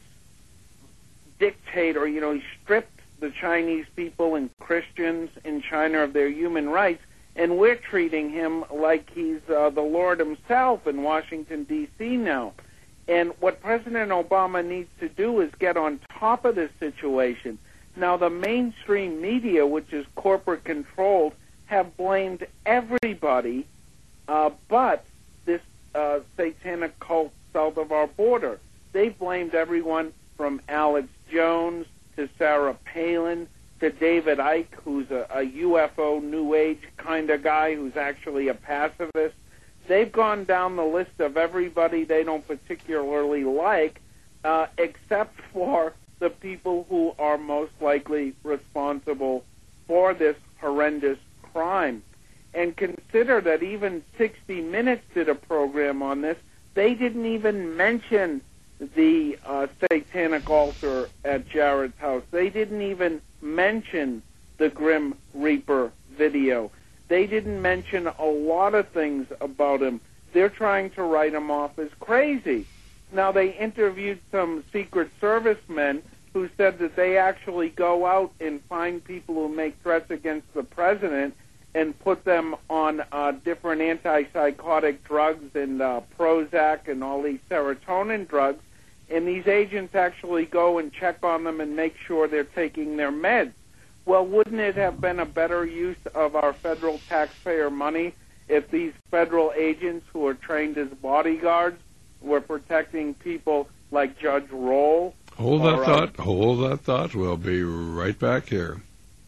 dictator. You know, he stripped the Chinese people and Christians in China of their human rights, and we're treating him like he's the Lord himself in Washington, D.C. now. And what President Obama needs to do is get on top of this situation. Now, the mainstream media, which is corporate-controlled, have blamed everybody but this satanic cult south of our border. They've blamed everyone from Alex Jones to Sarah Palin to David Icke, who's a UFO New Age kind of guy who's actually a pacifist. They've gone down the list of everybody they don't particularly like, except for the people who are most likely responsible for this horrendous crime. And consider that even 60 Minutes did a program on this. They didn't even mention the satanic altar at Jared's house. They didn't even mention the Grim Reaper video. They didn't mention a lot of things about him. They're trying to write him off as crazy. Now, they interviewed some Secret Service men who said that they actually go out and find people who make threats against the president and put them on different antipsychotic drugs and Prozac and all these serotonin drugs. And these agents actually go and check on them and make sure they're taking their meds. Well, wouldn't it have been a better use of our federal taxpayer money if these federal agents who are trained as bodyguards we're protecting people like Judge Roll. Hold that thought. We'll be right back here.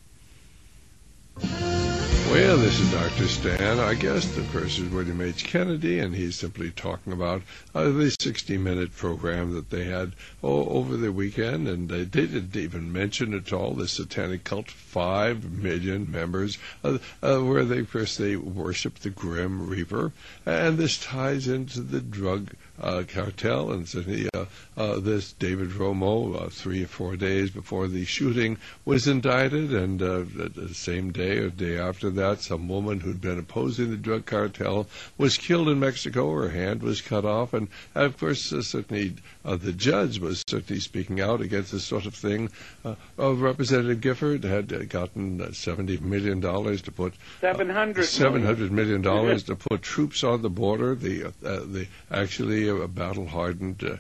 Well, this is Dr. Stan. Our guest, of course, is William H. Kennedy, and he's simply talking about the 60-minute program that they had over the weekend, and they didn't even mention at all the satanic cult, 5 million members, where they worship the Grim Reaper, and this ties into the drug cartel, and certainly this David Romo, 3 or 4 days before the shooting, was indicted, and the same day or day after that, some woman who'd been opposing the drug cartel was killed in Mexico. Her hand was cut off, and of course, certainly the judge was certainly speaking out against this sort of thing. Representative Gifford had gotten $70 million to put $700 million to put troops on the border. The actually battle-hardened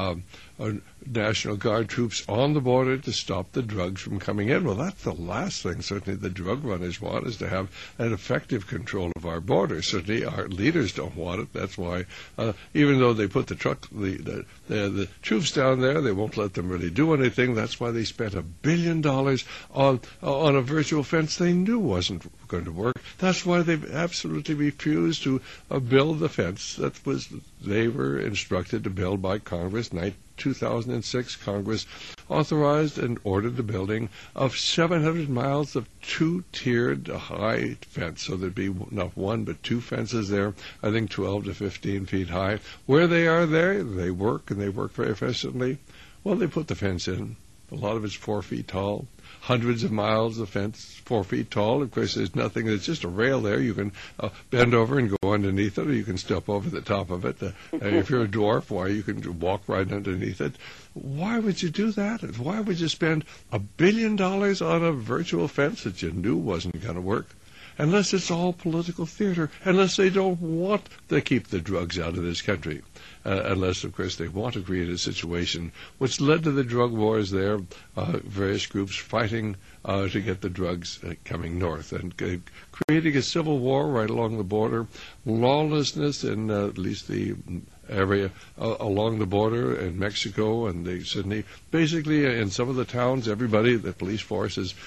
National Guard troops on the border to stop the drugs from coming in. Well, that's the last thing certainly the drug runners want, is to have an effective control of our border. Certainly our leaders don't want it. That's why even though they put the troops down there, they won't let them really do anything. That's why they spent $1 billion on a virtual fence they knew wasn't going to work. That's why they absolutely refused to build the fence that they were instructed to build by Congress. 2006, Congress authorized and ordered the building of 700 miles of 2-tiered high fence. So there'd be not one but 2 fences there, I think 12 to 15 feet high. Where they are there, they work, and they work very efficiently. Well, they put the fence in. A lot of it's 4 feet tall. Hundreds of miles of fence, 4 feet tall. Of course, there's nothing. There's just a rail there. You can bend over and go underneath it, or you can step over the top of it. If you're a dwarf, why, you can walk right underneath it. Why would you do that? Why would you spend $1 billion on a virtual fence that you knew wasn't going to work? Unless it's all political theater, unless they don't want to keep the drugs out of this country. Unless, of course, they want to create a situation which led to the drug wars there, various groups fighting to get the drugs coming north, and creating a civil war right along the border, lawlessness in at least the area along the border in Mexico and Sydney. Basically, in some of the towns, everybody, the police force is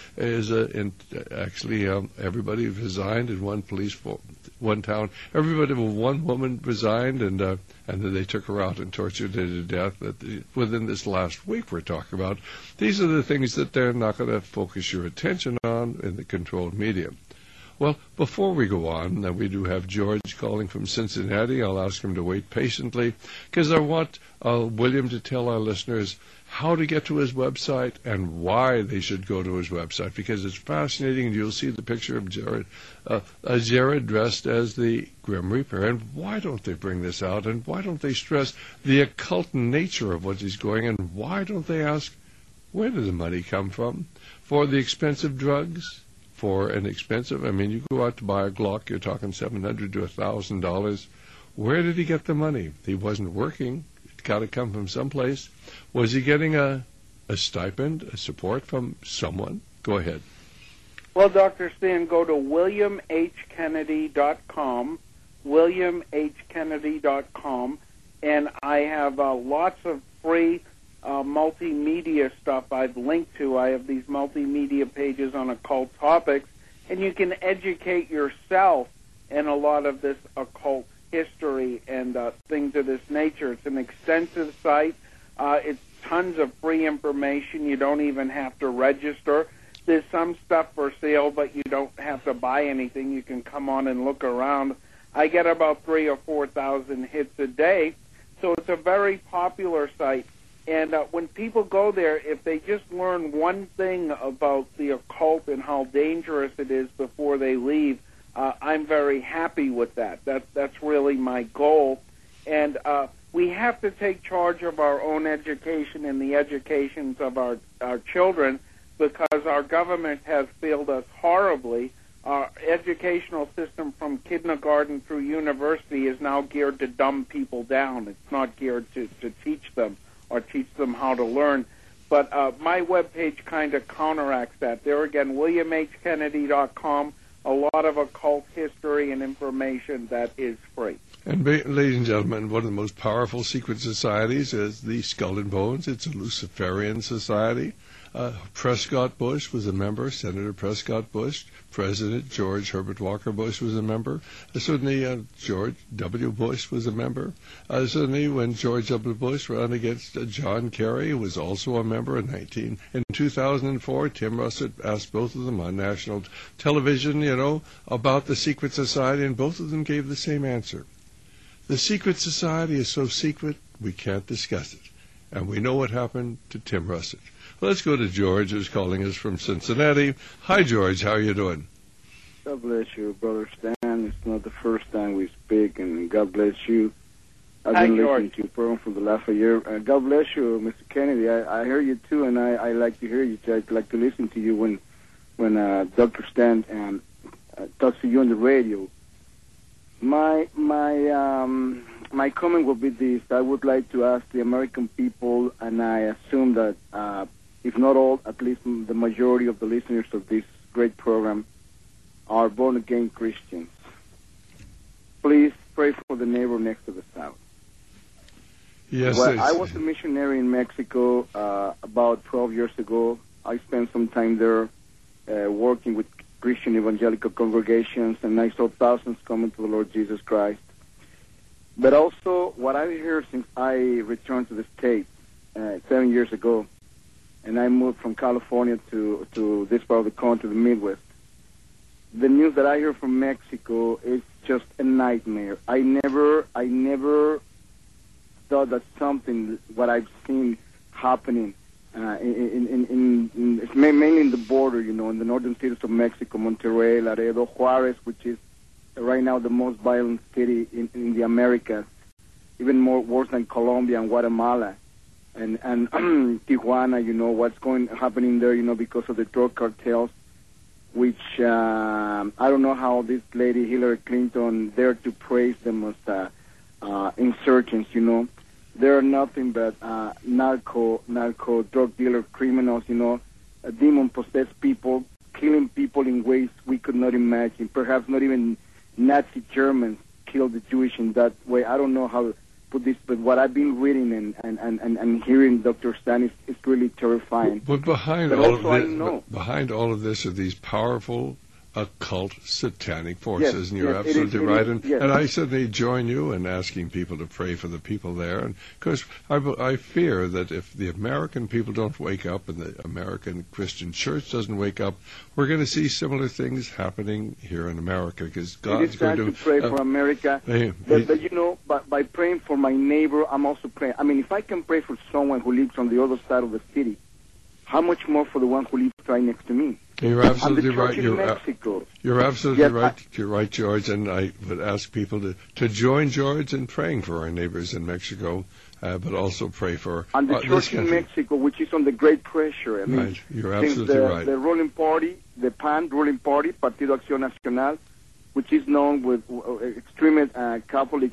everybody resigned in one town. Everybody but one woman resigned, and then they took her out and tortured her to death. Within this last week we're talking about, these are the things that they're not going to focus your attention on in the controlled media. Well, before we go on, we do have George calling from Cincinnati. I'll ask him to wait patiently, because I want William to tell our listeners how to get to his website and why they should go to his website, because it's fascinating. And you'll see the picture of Jared dressed as the Grim Reaper. And why don't they bring this out? And why don't they stress the occult nature of what he's going? And why don't they ask, where did the money come from for the expensive drugs? For an expensive, you go out to buy a Glock, you're talking $700 to $1,000. Where did he get the money? He wasn't working. It's got to come from someplace. Was he getting a stipend, a support from someone? Go ahead. Well, Dr. Stan, go to WilliamHKennedy.com, WilliamHKennedy.com, and I have lots of free multimedia stuff I've linked to. I have these multimedia pages on occult topics, and you can educate yourself in a lot of this occult history and things of this nature. It's an extensive site. It's tons of free information. You don't even have to register. There's some stuff for sale, but you don't have to buy anything. You can come on and look around. I get about 3,000 or 4,000 hits a day, so it's a very popular site. And when people go there, if they just learn one thing about the occult and how dangerous it is before they leave, I'm very happy with that. That's really my goal. And we have to take charge of our own education and the educations of our children, because our government has failed us horribly. Our educational system from kindergarten through university is now geared to dumb people down. It's not geared to teach them or teach them how to learn. But my webpage kind of counteracts that. There again, WilliamHKennedy.com. a lot of occult history and information that is free. And ladies and gentlemen, one of the most powerful secret societies is the Skull and Bones. It's a Luciferian society. Prescott Bush was a member. Senator Prescott Bush. President George Herbert Walker Bush was a member. Certainly George W. Bush was a member. Certainly when George W. Bush ran against John Kerry, who was also a member in 2004, Tim Russert asked both of them on national television, about the secret society, and both of them gave the same answer. The secret society is so secret we can't discuss it. And we know what happened to Tim Russert. Let's go to George, who's calling us from Cincinnati. Hi, George. How are you doing? God bless you, Brother Stan. It's not the first time we speak, and God bless you. I've been listening to your program for the last year. God bless you, Mr. Kennedy. I hear you, too, and I like to hear you. I like to listen to you when Dr. Stan talks to you on the radio. My comment will be this. I would like to ask the American people, and I assume that if not all, at least the majority of the listeners of this great program are born-again Christians. Please pray for the neighbor next to the south. Yes, well, I was a missionary in Mexico about 12 years ago. I spent some time there working with Christian evangelical congregations, and I saw thousands coming to the Lord Jesus Christ. But also, what I hear since I returned to the States 7 years ago, and I moved from California to this part of the country, the Midwest, the news that I hear from Mexico is just a nightmare. I never thought that what I've seen happening mainly in the border, in the northern cities of Mexico, Monterrey, Laredo, Juarez, which is right now the most violent city in the Americas, even worse than Colombia and Guatemala, and Tijuana, what's happening there, because of the drug cartels, which I don't know how this lady Hillary Clinton dared to praise them as insurgents, They're nothing but narco drug dealer criminals, demon-possessed people, killing people in ways we could not imagine. Perhaps not even Nazi Germans killed the Jewish in that way. I don't know how to put this, but what I've been reading and hearing, Dr. Stan, is really terrifying. But behind all of this are these powerful occult satanic forces, and you're absolutely right. And I certainly join you in asking people to pray for the people there. And because I fear that if the American people don't wake up and the American Christian Church doesn't wake up, we're going to see similar things happening here in America. Because God's going to pray for America. But by praying for my neighbor, I'm also praying. I mean, if I can pray for someone who lives on the other side of the city, how much more for the one who lives right next to me? You're absolutely right. You're absolutely right. You're right, George. And I would ask people to join George in praying for our neighbors in Mexico, but also pray for and the church in Mexico, which is under great pressure. I mean, right. You're absolutely right. The ruling party, the PAN ruling party, Partido Acción Nacional, which is known with extremist Catholic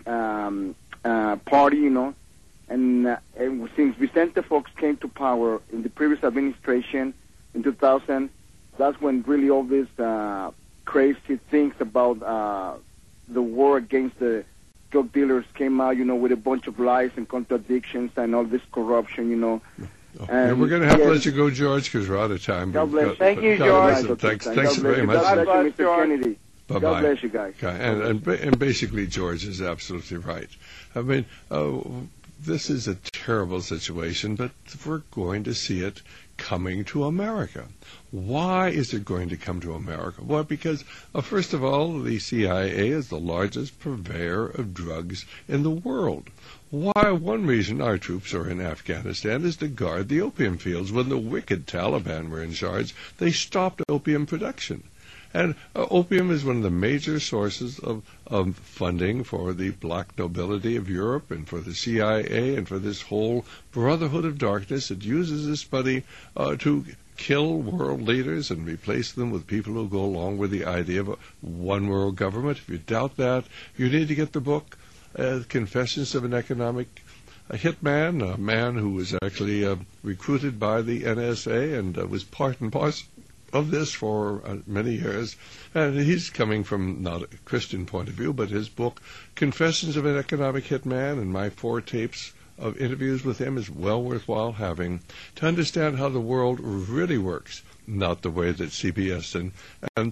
party, and since Vicente Fox came to power in the previous administration in 2000. That's when really all these crazy things about the war against the drug dealers came out, with a bunch of lies and contradictions and all this corruption, And we're going to have to let you go, George, because we're out of time. God bless. Thank you, George. Thanks very much. God bless you, Mr. Kennedy. Bye-bye. God bless you guys. Okay. And basically, George is absolutely right. I mean, this is a terrible situation, but we're going to see it coming to America. Why is it going to come to America? Well, because, first of all, the CIA is the largest purveyor of drugs in the world. Why? One reason our troops are in Afghanistan is to guard the opium fields. When the wicked Taliban were in charge, they stopped opium production. And opium is one of the major sources of funding for the black nobility of Europe and for the CIA and for this whole Brotherhood of Darkness. It uses this money to kill world leaders and replace them with people who go along with the idea of a one world government. If you doubt that, you need to get the book, Confessions of an Economic Hitman, a man who was actually recruited by the NSA and was part and parcel of this for many years, and he's coming from not a Christian point of view, but his book, Confessions of an Economic Hitman, and my 4 tapes of interviews with him is well worthwhile having to understand how the world really works, not the way that CBS and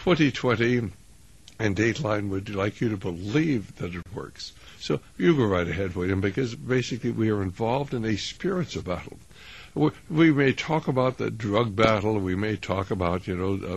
2020 and Dateline would like you to believe that it works. So you go right ahead, William, because basically we are involved in a spiritual battle. We may talk about the drug battle, we may talk about,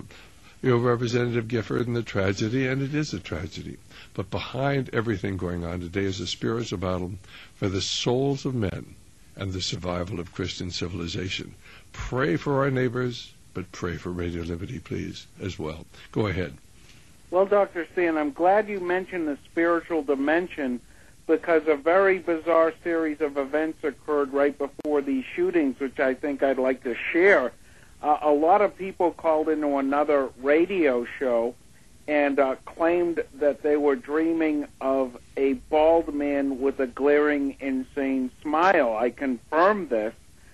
Representative Gifford and the tragedy, and it is a tragedy. But behind everything going on today is a spiritual battle for the souls of men and the survival of Christian civilization. Pray for our neighbors, but pray for Radio Liberty, please, as well. Go ahead. Well, Dr. Stan, I'm glad you mentioned the spiritual dimension, because a very bizarre series of events occurred right before these shootings, which I think I'd like to share. A lot of people called into another radio show and claimed that they were dreaming of a bald man with a glaring, insane smile. I confirmed this,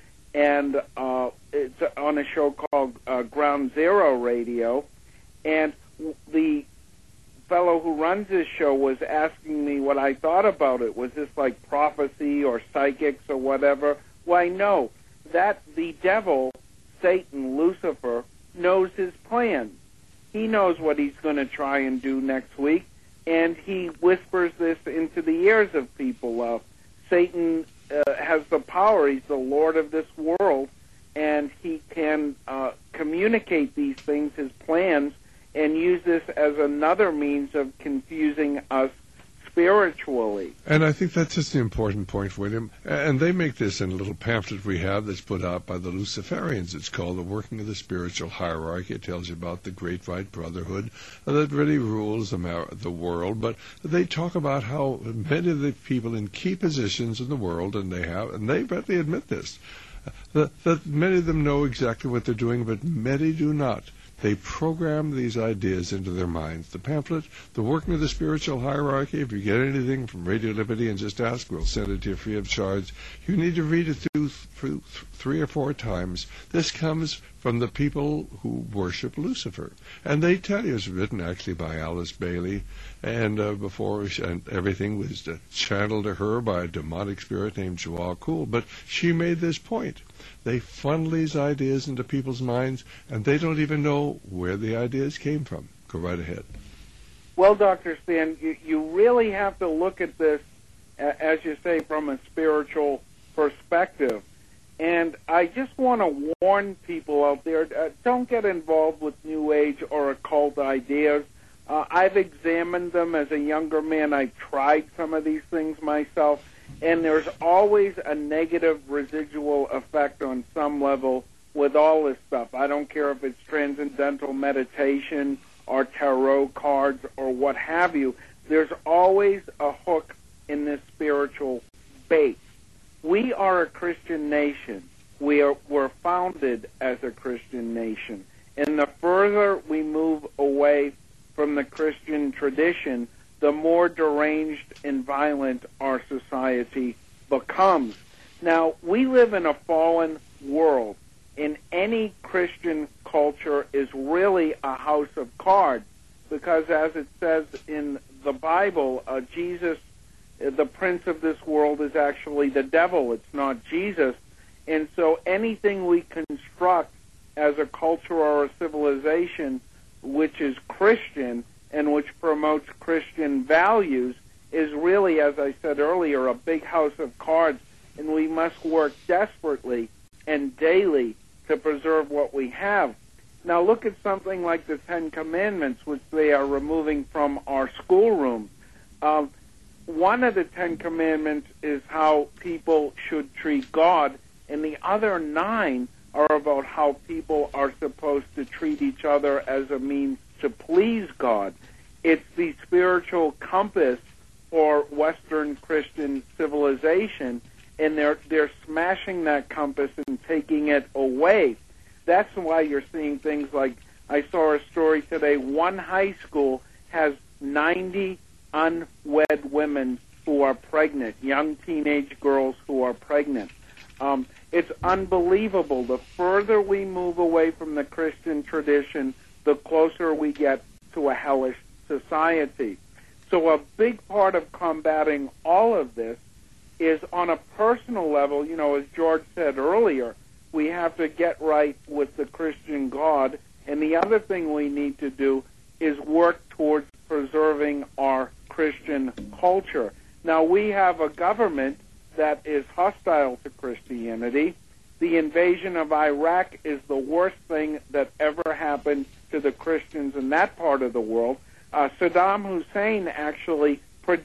and it's on a show called Ground Zero Radio, and the fellow who runs this show was asking me what I thought about it. Was this like prophecy or psychics or whatever? Why, no. That the devil, Satan, Lucifer, knows his plans. He knows what he's going to try and do next week, and he whispers this into the ears of people. Satan has the power. He's the Lord of this world, and he can communicate these things, his plans, and use this as another means of confusing us spiritually. And I think that's just the important point, William. And they make this in a little pamphlet we have that's put out by the Luciferians. It's called The Working of the Spiritual Hierarchy. It tells you about the Great White Brotherhood that really rules the world. But they talk about how many of the people in key positions in the world, and they readily admit this, that many of them know exactly what they're doing, but many do not. They program these ideas into their minds. The pamphlet, The Working of the Spiritual Hierarchy, if you get anything from Radio Liberty and just ask, we'll send it to you free of charge. You need to read it through 3 or 4 times. This comes from the people who worship Lucifer. And they tell you it's written actually by Alice Bailey, and and everything was channeled to her by a demonic spirit named Joao Kuhl. But she made this point. They funnel these ideas into people's minds, and they don't even know where the ideas came from. Go right ahead. Well, Dr. Stan, you really have to look at this, as you say, from a spiritual perspective. And I just want to warn people out there, don't get involved with New Age or occult ideas. I've examined them as a younger man. I've tried some of these things myself. And there's always a negative residual effect on some level with all this stuff. I don't care if it's transcendental meditation or tarot cards or what have you. There's always a hook in this spiritual bait. We are a Christian nation. We're founded as a Christian nation. And the further we move away from the Christian tradition, the more deranged and violent our society becomes. Now, we live in a fallen world, and any Christian culture is really a house of cards, because as it says in the Bible, Jesus, the prince of this world, is actually the devil. It's not Jesus. And so anything we construct as a culture or a civilization which is Christian and which promotes Christian values is really, as I said earlier, a big house of cards, and we must work desperately and daily to preserve what we have. Now look at something like the Ten Commandments, which they are removing from our schoolroom. One of the Ten Commandments is how people should treat God, and the other 9 are about how people are supposed to treat each other as a means to please God. It's the spiritual compass for Western Christian civilization, and they're smashing that compass and taking it away. That's why you're seeing things like, I saw a story today, one high school has 90 unwed women who are pregnant, young teenage girls who are pregnant. It's unbelievable. The further we move away from the Christian tradition, the closer we get to a hellish society. So a big part of combating all of this is on a personal level. You know, as George said earlier, we have to get right with the Christian God, and the other thing we need to do is work towards preserving our Christian culture. Now, we have a government that is hostile to Christianity. The invasion of Iraq is the worst thing that ever happened to the Christians in that part of the world. Saddam Hussein actually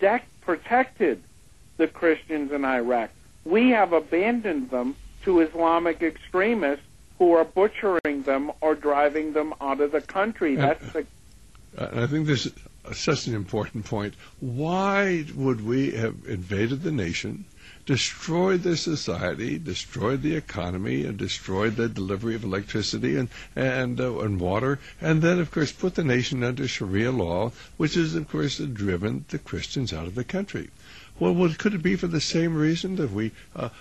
protected the Christians in Iraq. We have abandoned them to Islamic extremists who are butchering them or driving them out of the country. I think this is such an important point. Why would we have invaded the nation, destroyed the society, destroyed the economy, and destroyed the delivery of electricity and water, and then, of course, put the nation under Sharia law, which has, of course, driven the Christians out of the country? Well, could it be for the same reason that we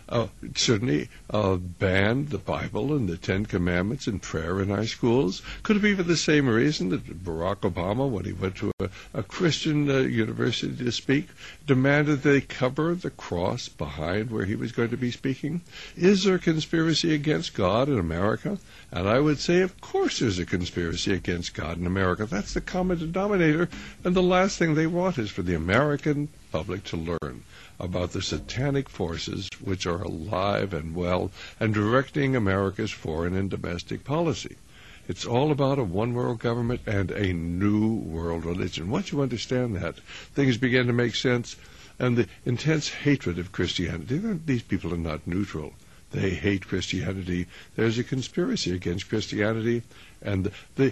certainly banned the Bible and the Ten Commandments and prayer in our schools? Could it be for the same reason that Barack Obama, when he went to a Christian university to speak, demanded they cover the cross behind where he was going to be speaking? Is there a conspiracy against God in America? And I would say, of course there's a conspiracy against God in America. That's the common denominator, and the last thing they want is for the American public to learn about the satanic forces which are alive and well and directing America's foreign and domestic policy. It's all about a one-world government and a new world religion. Once you understand that, things begin to make sense, and the intense hatred of Christianity, these people are not neutral. They hate Christianity. There's a conspiracy against Christianity, and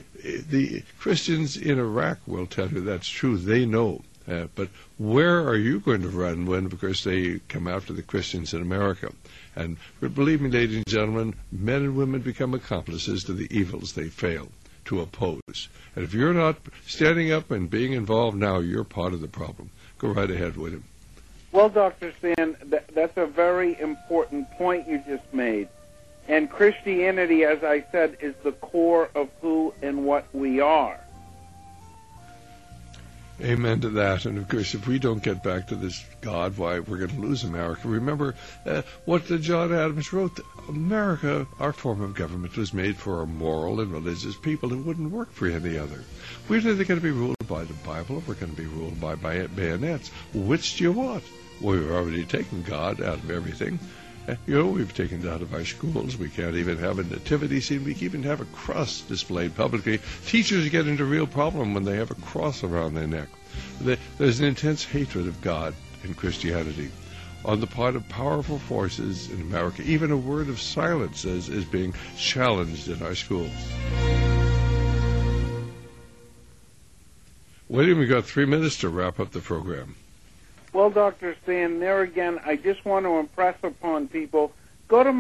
the Christians in Iraq will tell you that's true. They know. But where are you going to run when, because they come after the Christians in America? And believe me, ladies and gentlemen, men and women become accomplices to the evils they fail to oppose. And if you're not standing up and being involved now, you're part of the problem. Go right ahead, William. Well, Dr. Stan, that's a very important point you just made. And Christianity, as I said, is the core of who and what we are. Amen to that. And, of course, if we don't get back to this God, why, we're going to lose America. Remember what John Adams wrote. America, our form of government, was made for a moral and religious people. It wouldn't work for any other. We're either going to be ruled by the Bible or we're going to be ruled by bayonets. Which do you want? Well, we've already taken God out of everything. You know, we've taken it out of our schools. We can't even have a nativity scene. We can't even have a cross displayed publicly. Teachers get into real problem when they have a cross around their neck. There's an intense hatred of God in Christianity on the part of powerful forces in America. Even a word of silence is being challenged in our schools. William, we've got 3 minutes to wrap up the program. Well, Dr. Stan, there again, I just want to impress upon people, go to my...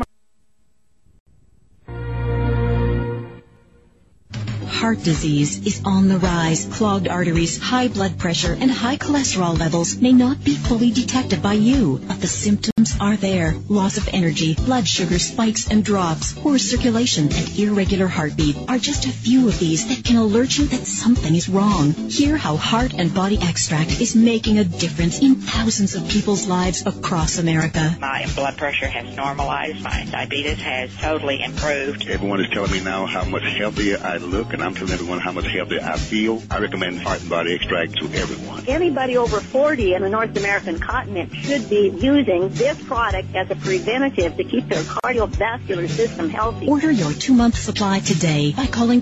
Heart disease is on the rise. Clogged arteries, high blood pressure, and high cholesterol levels may not be fully detected by you, but the symptoms are there. Loss of energy, blood sugar spikes and drops, poor circulation, and irregular heartbeat are just a few of these that can alert you that something is wrong. Hear how Heart and Body Extract is making a difference in thousands of people's lives across America. My blood pressure has normalized. My diabetes has totally improved. Everyone is telling me now how much healthier I look, and I'm telling everyone how much healthier I feel. I recommend Heart and Body Extract to everyone. Anybody over 40 in the North American continent should be using this product as a preventative to keep their cardiovascular system healthy. Order your 2-month supply today by calling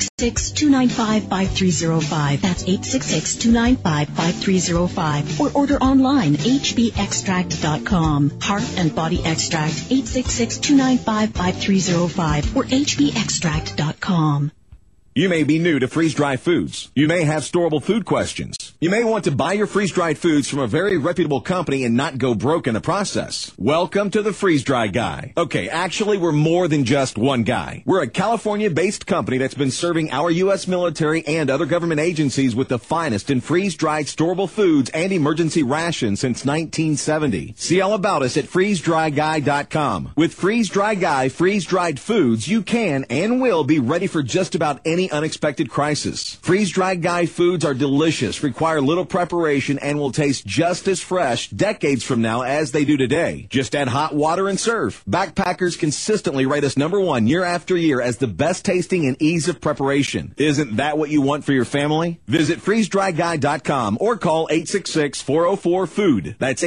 866-295-5305. That's 866-295-5305. Or order online, hbextract.com. Heart and Body Extract, 866-295-5305 or hbextract.com. You may be new to freeze-dried foods. You may have storable food questions. You may want to buy your freeze-dried foods from a very reputable company and not go broke in the process. Welcome to the Freeze-Dry Guy. Okay, actually, we're more than just one guy. We're a California-based company that's been serving our U.S. military and other government agencies with the finest in freeze-dried storable foods and emergency rations since 1970. See all about us at freezedryguy.com. With Freeze-Dry Guy freeze-dried foods, you can and will be ready for just about any unexpected crisis. Freeze-Dried Guy foods are delicious, require little preparation, and will taste just as fresh decades from now as they do today. Just add hot water and serve. Backpackers consistently rate us #1 year after year as the best tasting and ease of preparation. Isn't that what you want for your family? Visit freezedryguy.com or call 866-404-FOOD. That's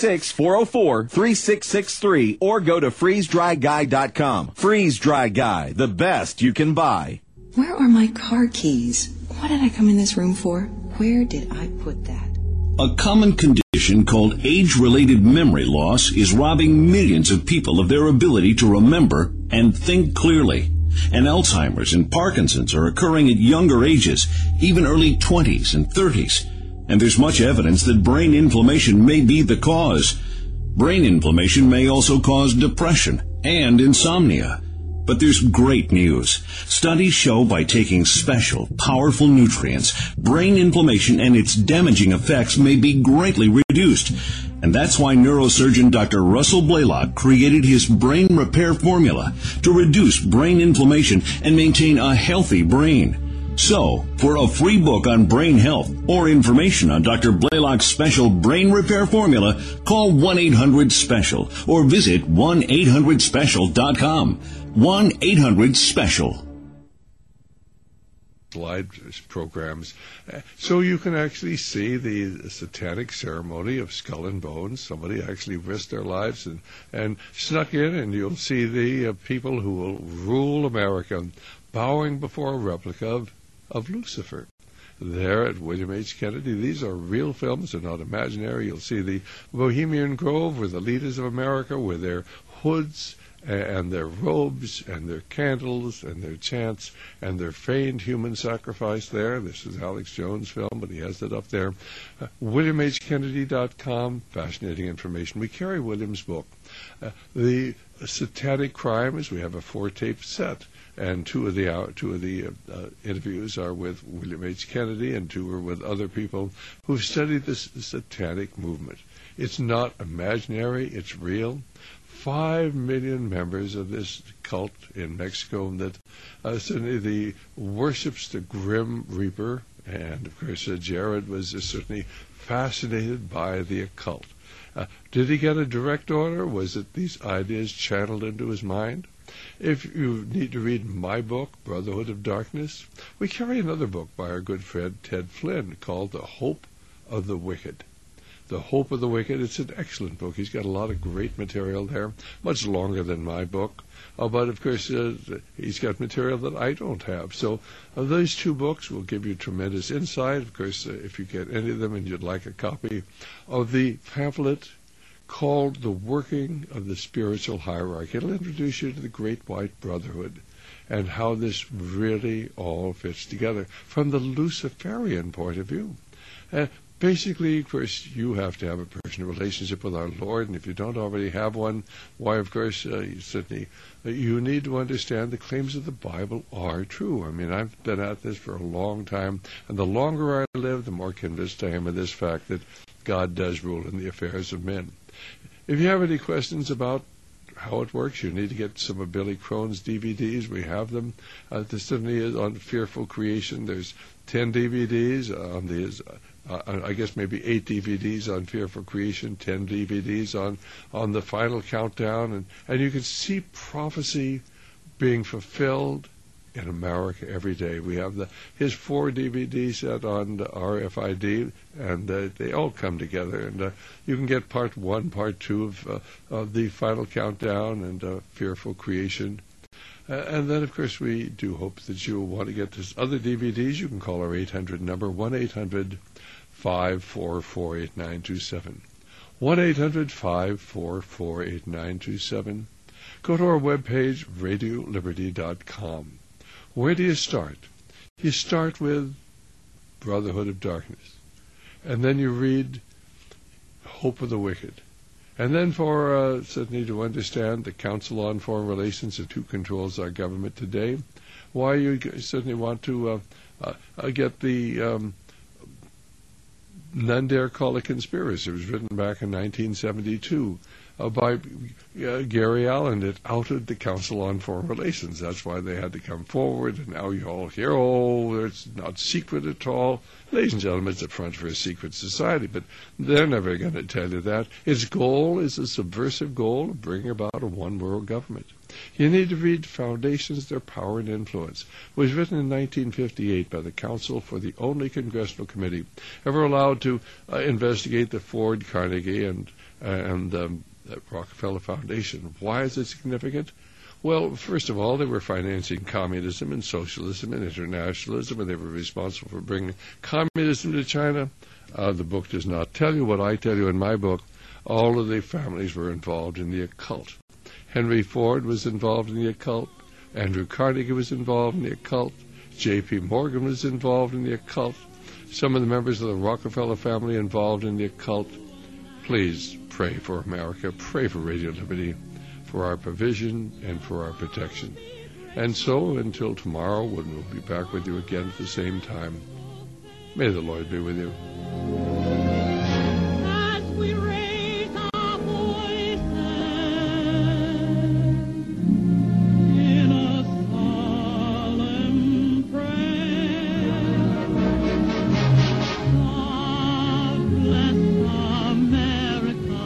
866-404-3663 or go to freezedryguy.com. Freeze-Dry Guy, the best you can buy. Where are my car keys? What did I come in this room for? Where did I put that? A common condition called age-related memory loss is robbing millions of people of their ability to remember and think clearly. And Alzheimer's and Parkinson's are occurring at younger ages, even early 20s and 30s. And there's much evidence that brain inflammation may be the cause. Brain inflammation may also cause depression and insomnia. But there's great news. Studies show by taking special, powerful nutrients, brain inflammation and its damaging effects may be greatly reduced. And that's why neurosurgeon Dr. Russell Blaylock created his brain repair formula to reduce brain inflammation and maintain a healthy brain. So, for a free book on brain health or information on Dr. Blaylock's special brain repair formula, call 1-800-SPECIAL or visit 1-800-SPECIAL.com. 1-800-SPECIAL. Slide programs, so you can actually see the satanic ceremony of Skull and Bones. Somebody actually risked their lives and snuck in, and you'll see the people who will rule America bowing before a replica of Lucifer there at William H. Kennedy. These are real films, they're not imaginary. You'll see the Bohemian Grove where the leaders of America with their hoods and their robes and their candles and their chants and their feigned human sacrifice there. This is Alex Jones' film, but he has it up there. WilliamHKennedy.com, fascinating information. We carry William's book. The Satanic Crimes, we have a 4-tape set, and two of the interviews are with William H. Kennedy, and 2 are with other people who've studied this satanic movement. It's not imaginary, it's real. 5 million members of this cult in Mexico that certainly worships the Grim Reaper, and of course Jared was certainly fascinated by the occult. Did he get a direct order? Was it these ideas channeled into his mind? If you need to read my book, Brotherhood of Darkness, we carry another book by our good friend Ted Flynn called The Hope of the Wicked. The Hope of the Wicked, it's an excellent book. He's got a lot of great material there, much longer than my book. But, of course, he's got material that I don't have. So those 2 books will give you tremendous insight. Of course, if you get any of them and you'd like a copy of the pamphlet called The Working of the Spiritual Hierarchy, it'll introduce you to the Great White Brotherhood and how this really all fits together from the Luciferian point of view. Basically, of course, you have to have a personal relationship with our Lord, and if you don't already have one, why, of course, certainly you need to understand the claims of the Bible are true. I mean, I've been at this for a long time, and the longer I live, the more convinced I am of this fact that God does rule in the affairs of men. If you have any questions about how it works, you need to get some of Billy Crone's DVDs. We have them. This certainly is on Fearful Creation. There's 10 DVDs on these. I guess maybe 8 DVDs on Fearful Creation, 10 DVDs on the Final Countdown, and you can see prophecy being fulfilled in America every day. We have his 4 DVD set on RFID, and they all come together. And you can get part 1, part 2 of the Final Countdown and Fearful Creation. And then, of course, we do hope that you will want to get this other DVDs. You can call our 800 number, 1-800-544-8927. 1-800-544-8927. Go to our webpage, RadioLiberty.com. Where do you start? You start with Brotherhood of Darkness, and then you read Hope of the Wicked. And then for Sydney to understand the Council on Foreign Relations and who controls our government today, why you certainly want to get the None Dare Call It Conspiracy. It was written back in 1972 by Gary Allen. It outed the Council on Foreign Relations. That's why they had to come forward, and now you all hear, oh, it's not secret at all. Ladies and gentlemen, it's a front for a secret society, but they're never going to tell you that. Its goal is a subversive goal of bringing about a one-world government. You need to read Foundations, Their Power and Influence. It was written in 1958 by the Council for the only congressional committee ever allowed to investigate the Ford, Carnegie, and Rockefeller Foundation. Why is it significant? Well, first of all, they were financing communism and socialism and internationalism, and they were responsible for bringing communism to China. The book does not tell you what I tell you in my book. All of the families were involved in the occult. Henry Ford was involved in the occult. Andrew Carnegie was involved in the occult. J.P. Morgan was involved in the occult. Some of the members of the Rockefeller family involved in the occult. Please pray for America, pray for Radio Liberty, for our provision and for our protection. And so, until tomorrow, when we'll be back with you again at the same time, may the Lord be with you. As we raise our voices in a solemn prayer, God bless America,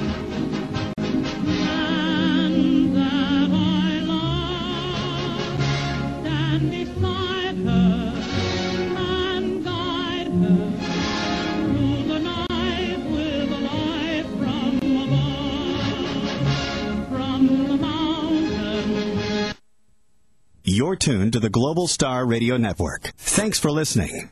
and that I love, stand beside her and guide her through the night with a light from above, from the mountains. You're tuned to the Global Star Radio Network. Thanks for listening.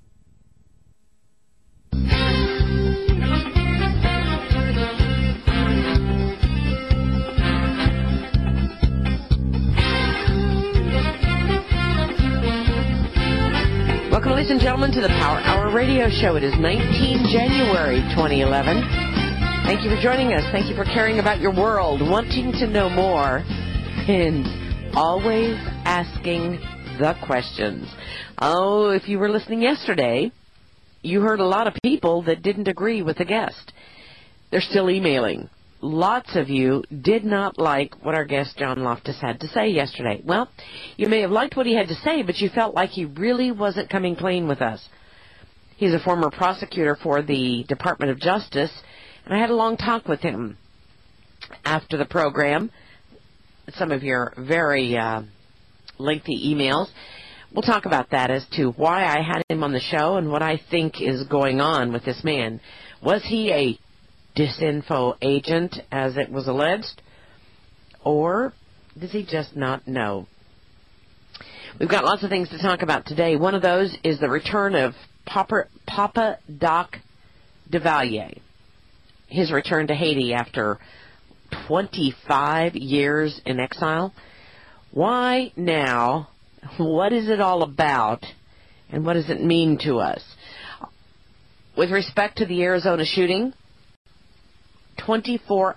Welcome, ladies and gentlemen, to the Power Hour Radio Show. It is 19 January 2011. Thank you for joining us. Thank you for caring about your world, wanting to know more, and always asking the questions. Oh, if you were listening yesterday, you heard a lot of people that didn't agree with the guest. They're still emailing. Lots of you did not like what our guest John Loftus had to say yesterday. Well, you may have liked what he had to say, but you felt like he really wasn't coming clean with us. He's a former prosecutor for the Department of Justice, and I had a long talk with him after the program. Some of your very lengthy emails. We'll talk about that as to why I had him on the show and what I think is going on with this man. Was he a disinfo agent, as it was alleged, or does he just not know? We've got lots of things to talk about today. One of those is the return of Papa Doc Duvalier, his return to Haiti after 25 years in exile. Why now? What is it all24 and what does it mean to us? With respect to the Arizona shooting, 24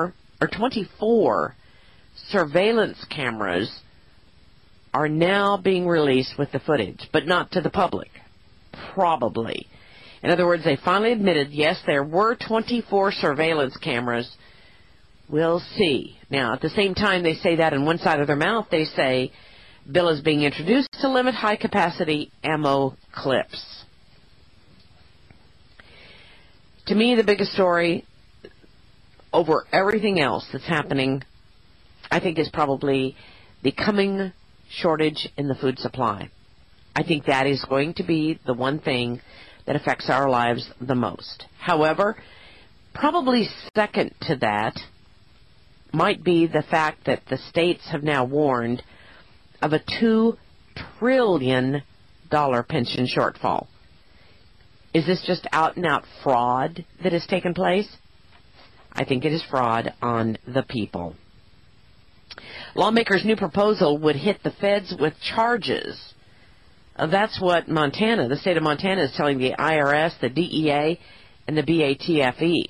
surveillance cameras are now being released with the footage, but not to the public. Probably. In other words, they finally admitted, yes, there were 24 surveillance cameras. We'll see. Now, at the same time they say that in one side of their mouth, they say bill is being introduced to limit high-capacity ammo clips. To me, the biggest story over everything else that's happening, I think, is probably the coming shortage in the food supply. I think that is going to be the one thing that affects our lives the most. However, probably second to that might be the fact that the states have now warned of a $2 trillion pension shortfall. Is this just out-and-out fraud that has taken place? I think it is fraud on the people. Lawmakers' new proposal would hit the feds with charges That's what Montana, the state of Montana, is telling the IRS, the DEA, and the BATFE,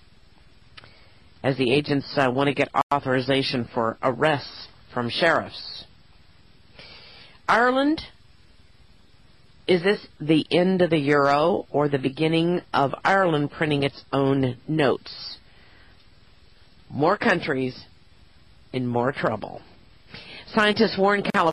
as the agents want to get authorization for arrests from sheriffs. Ireland, is this the end of the euro or the beginning of Ireland printing its own notes? More countries in more trouble. Scientists warn California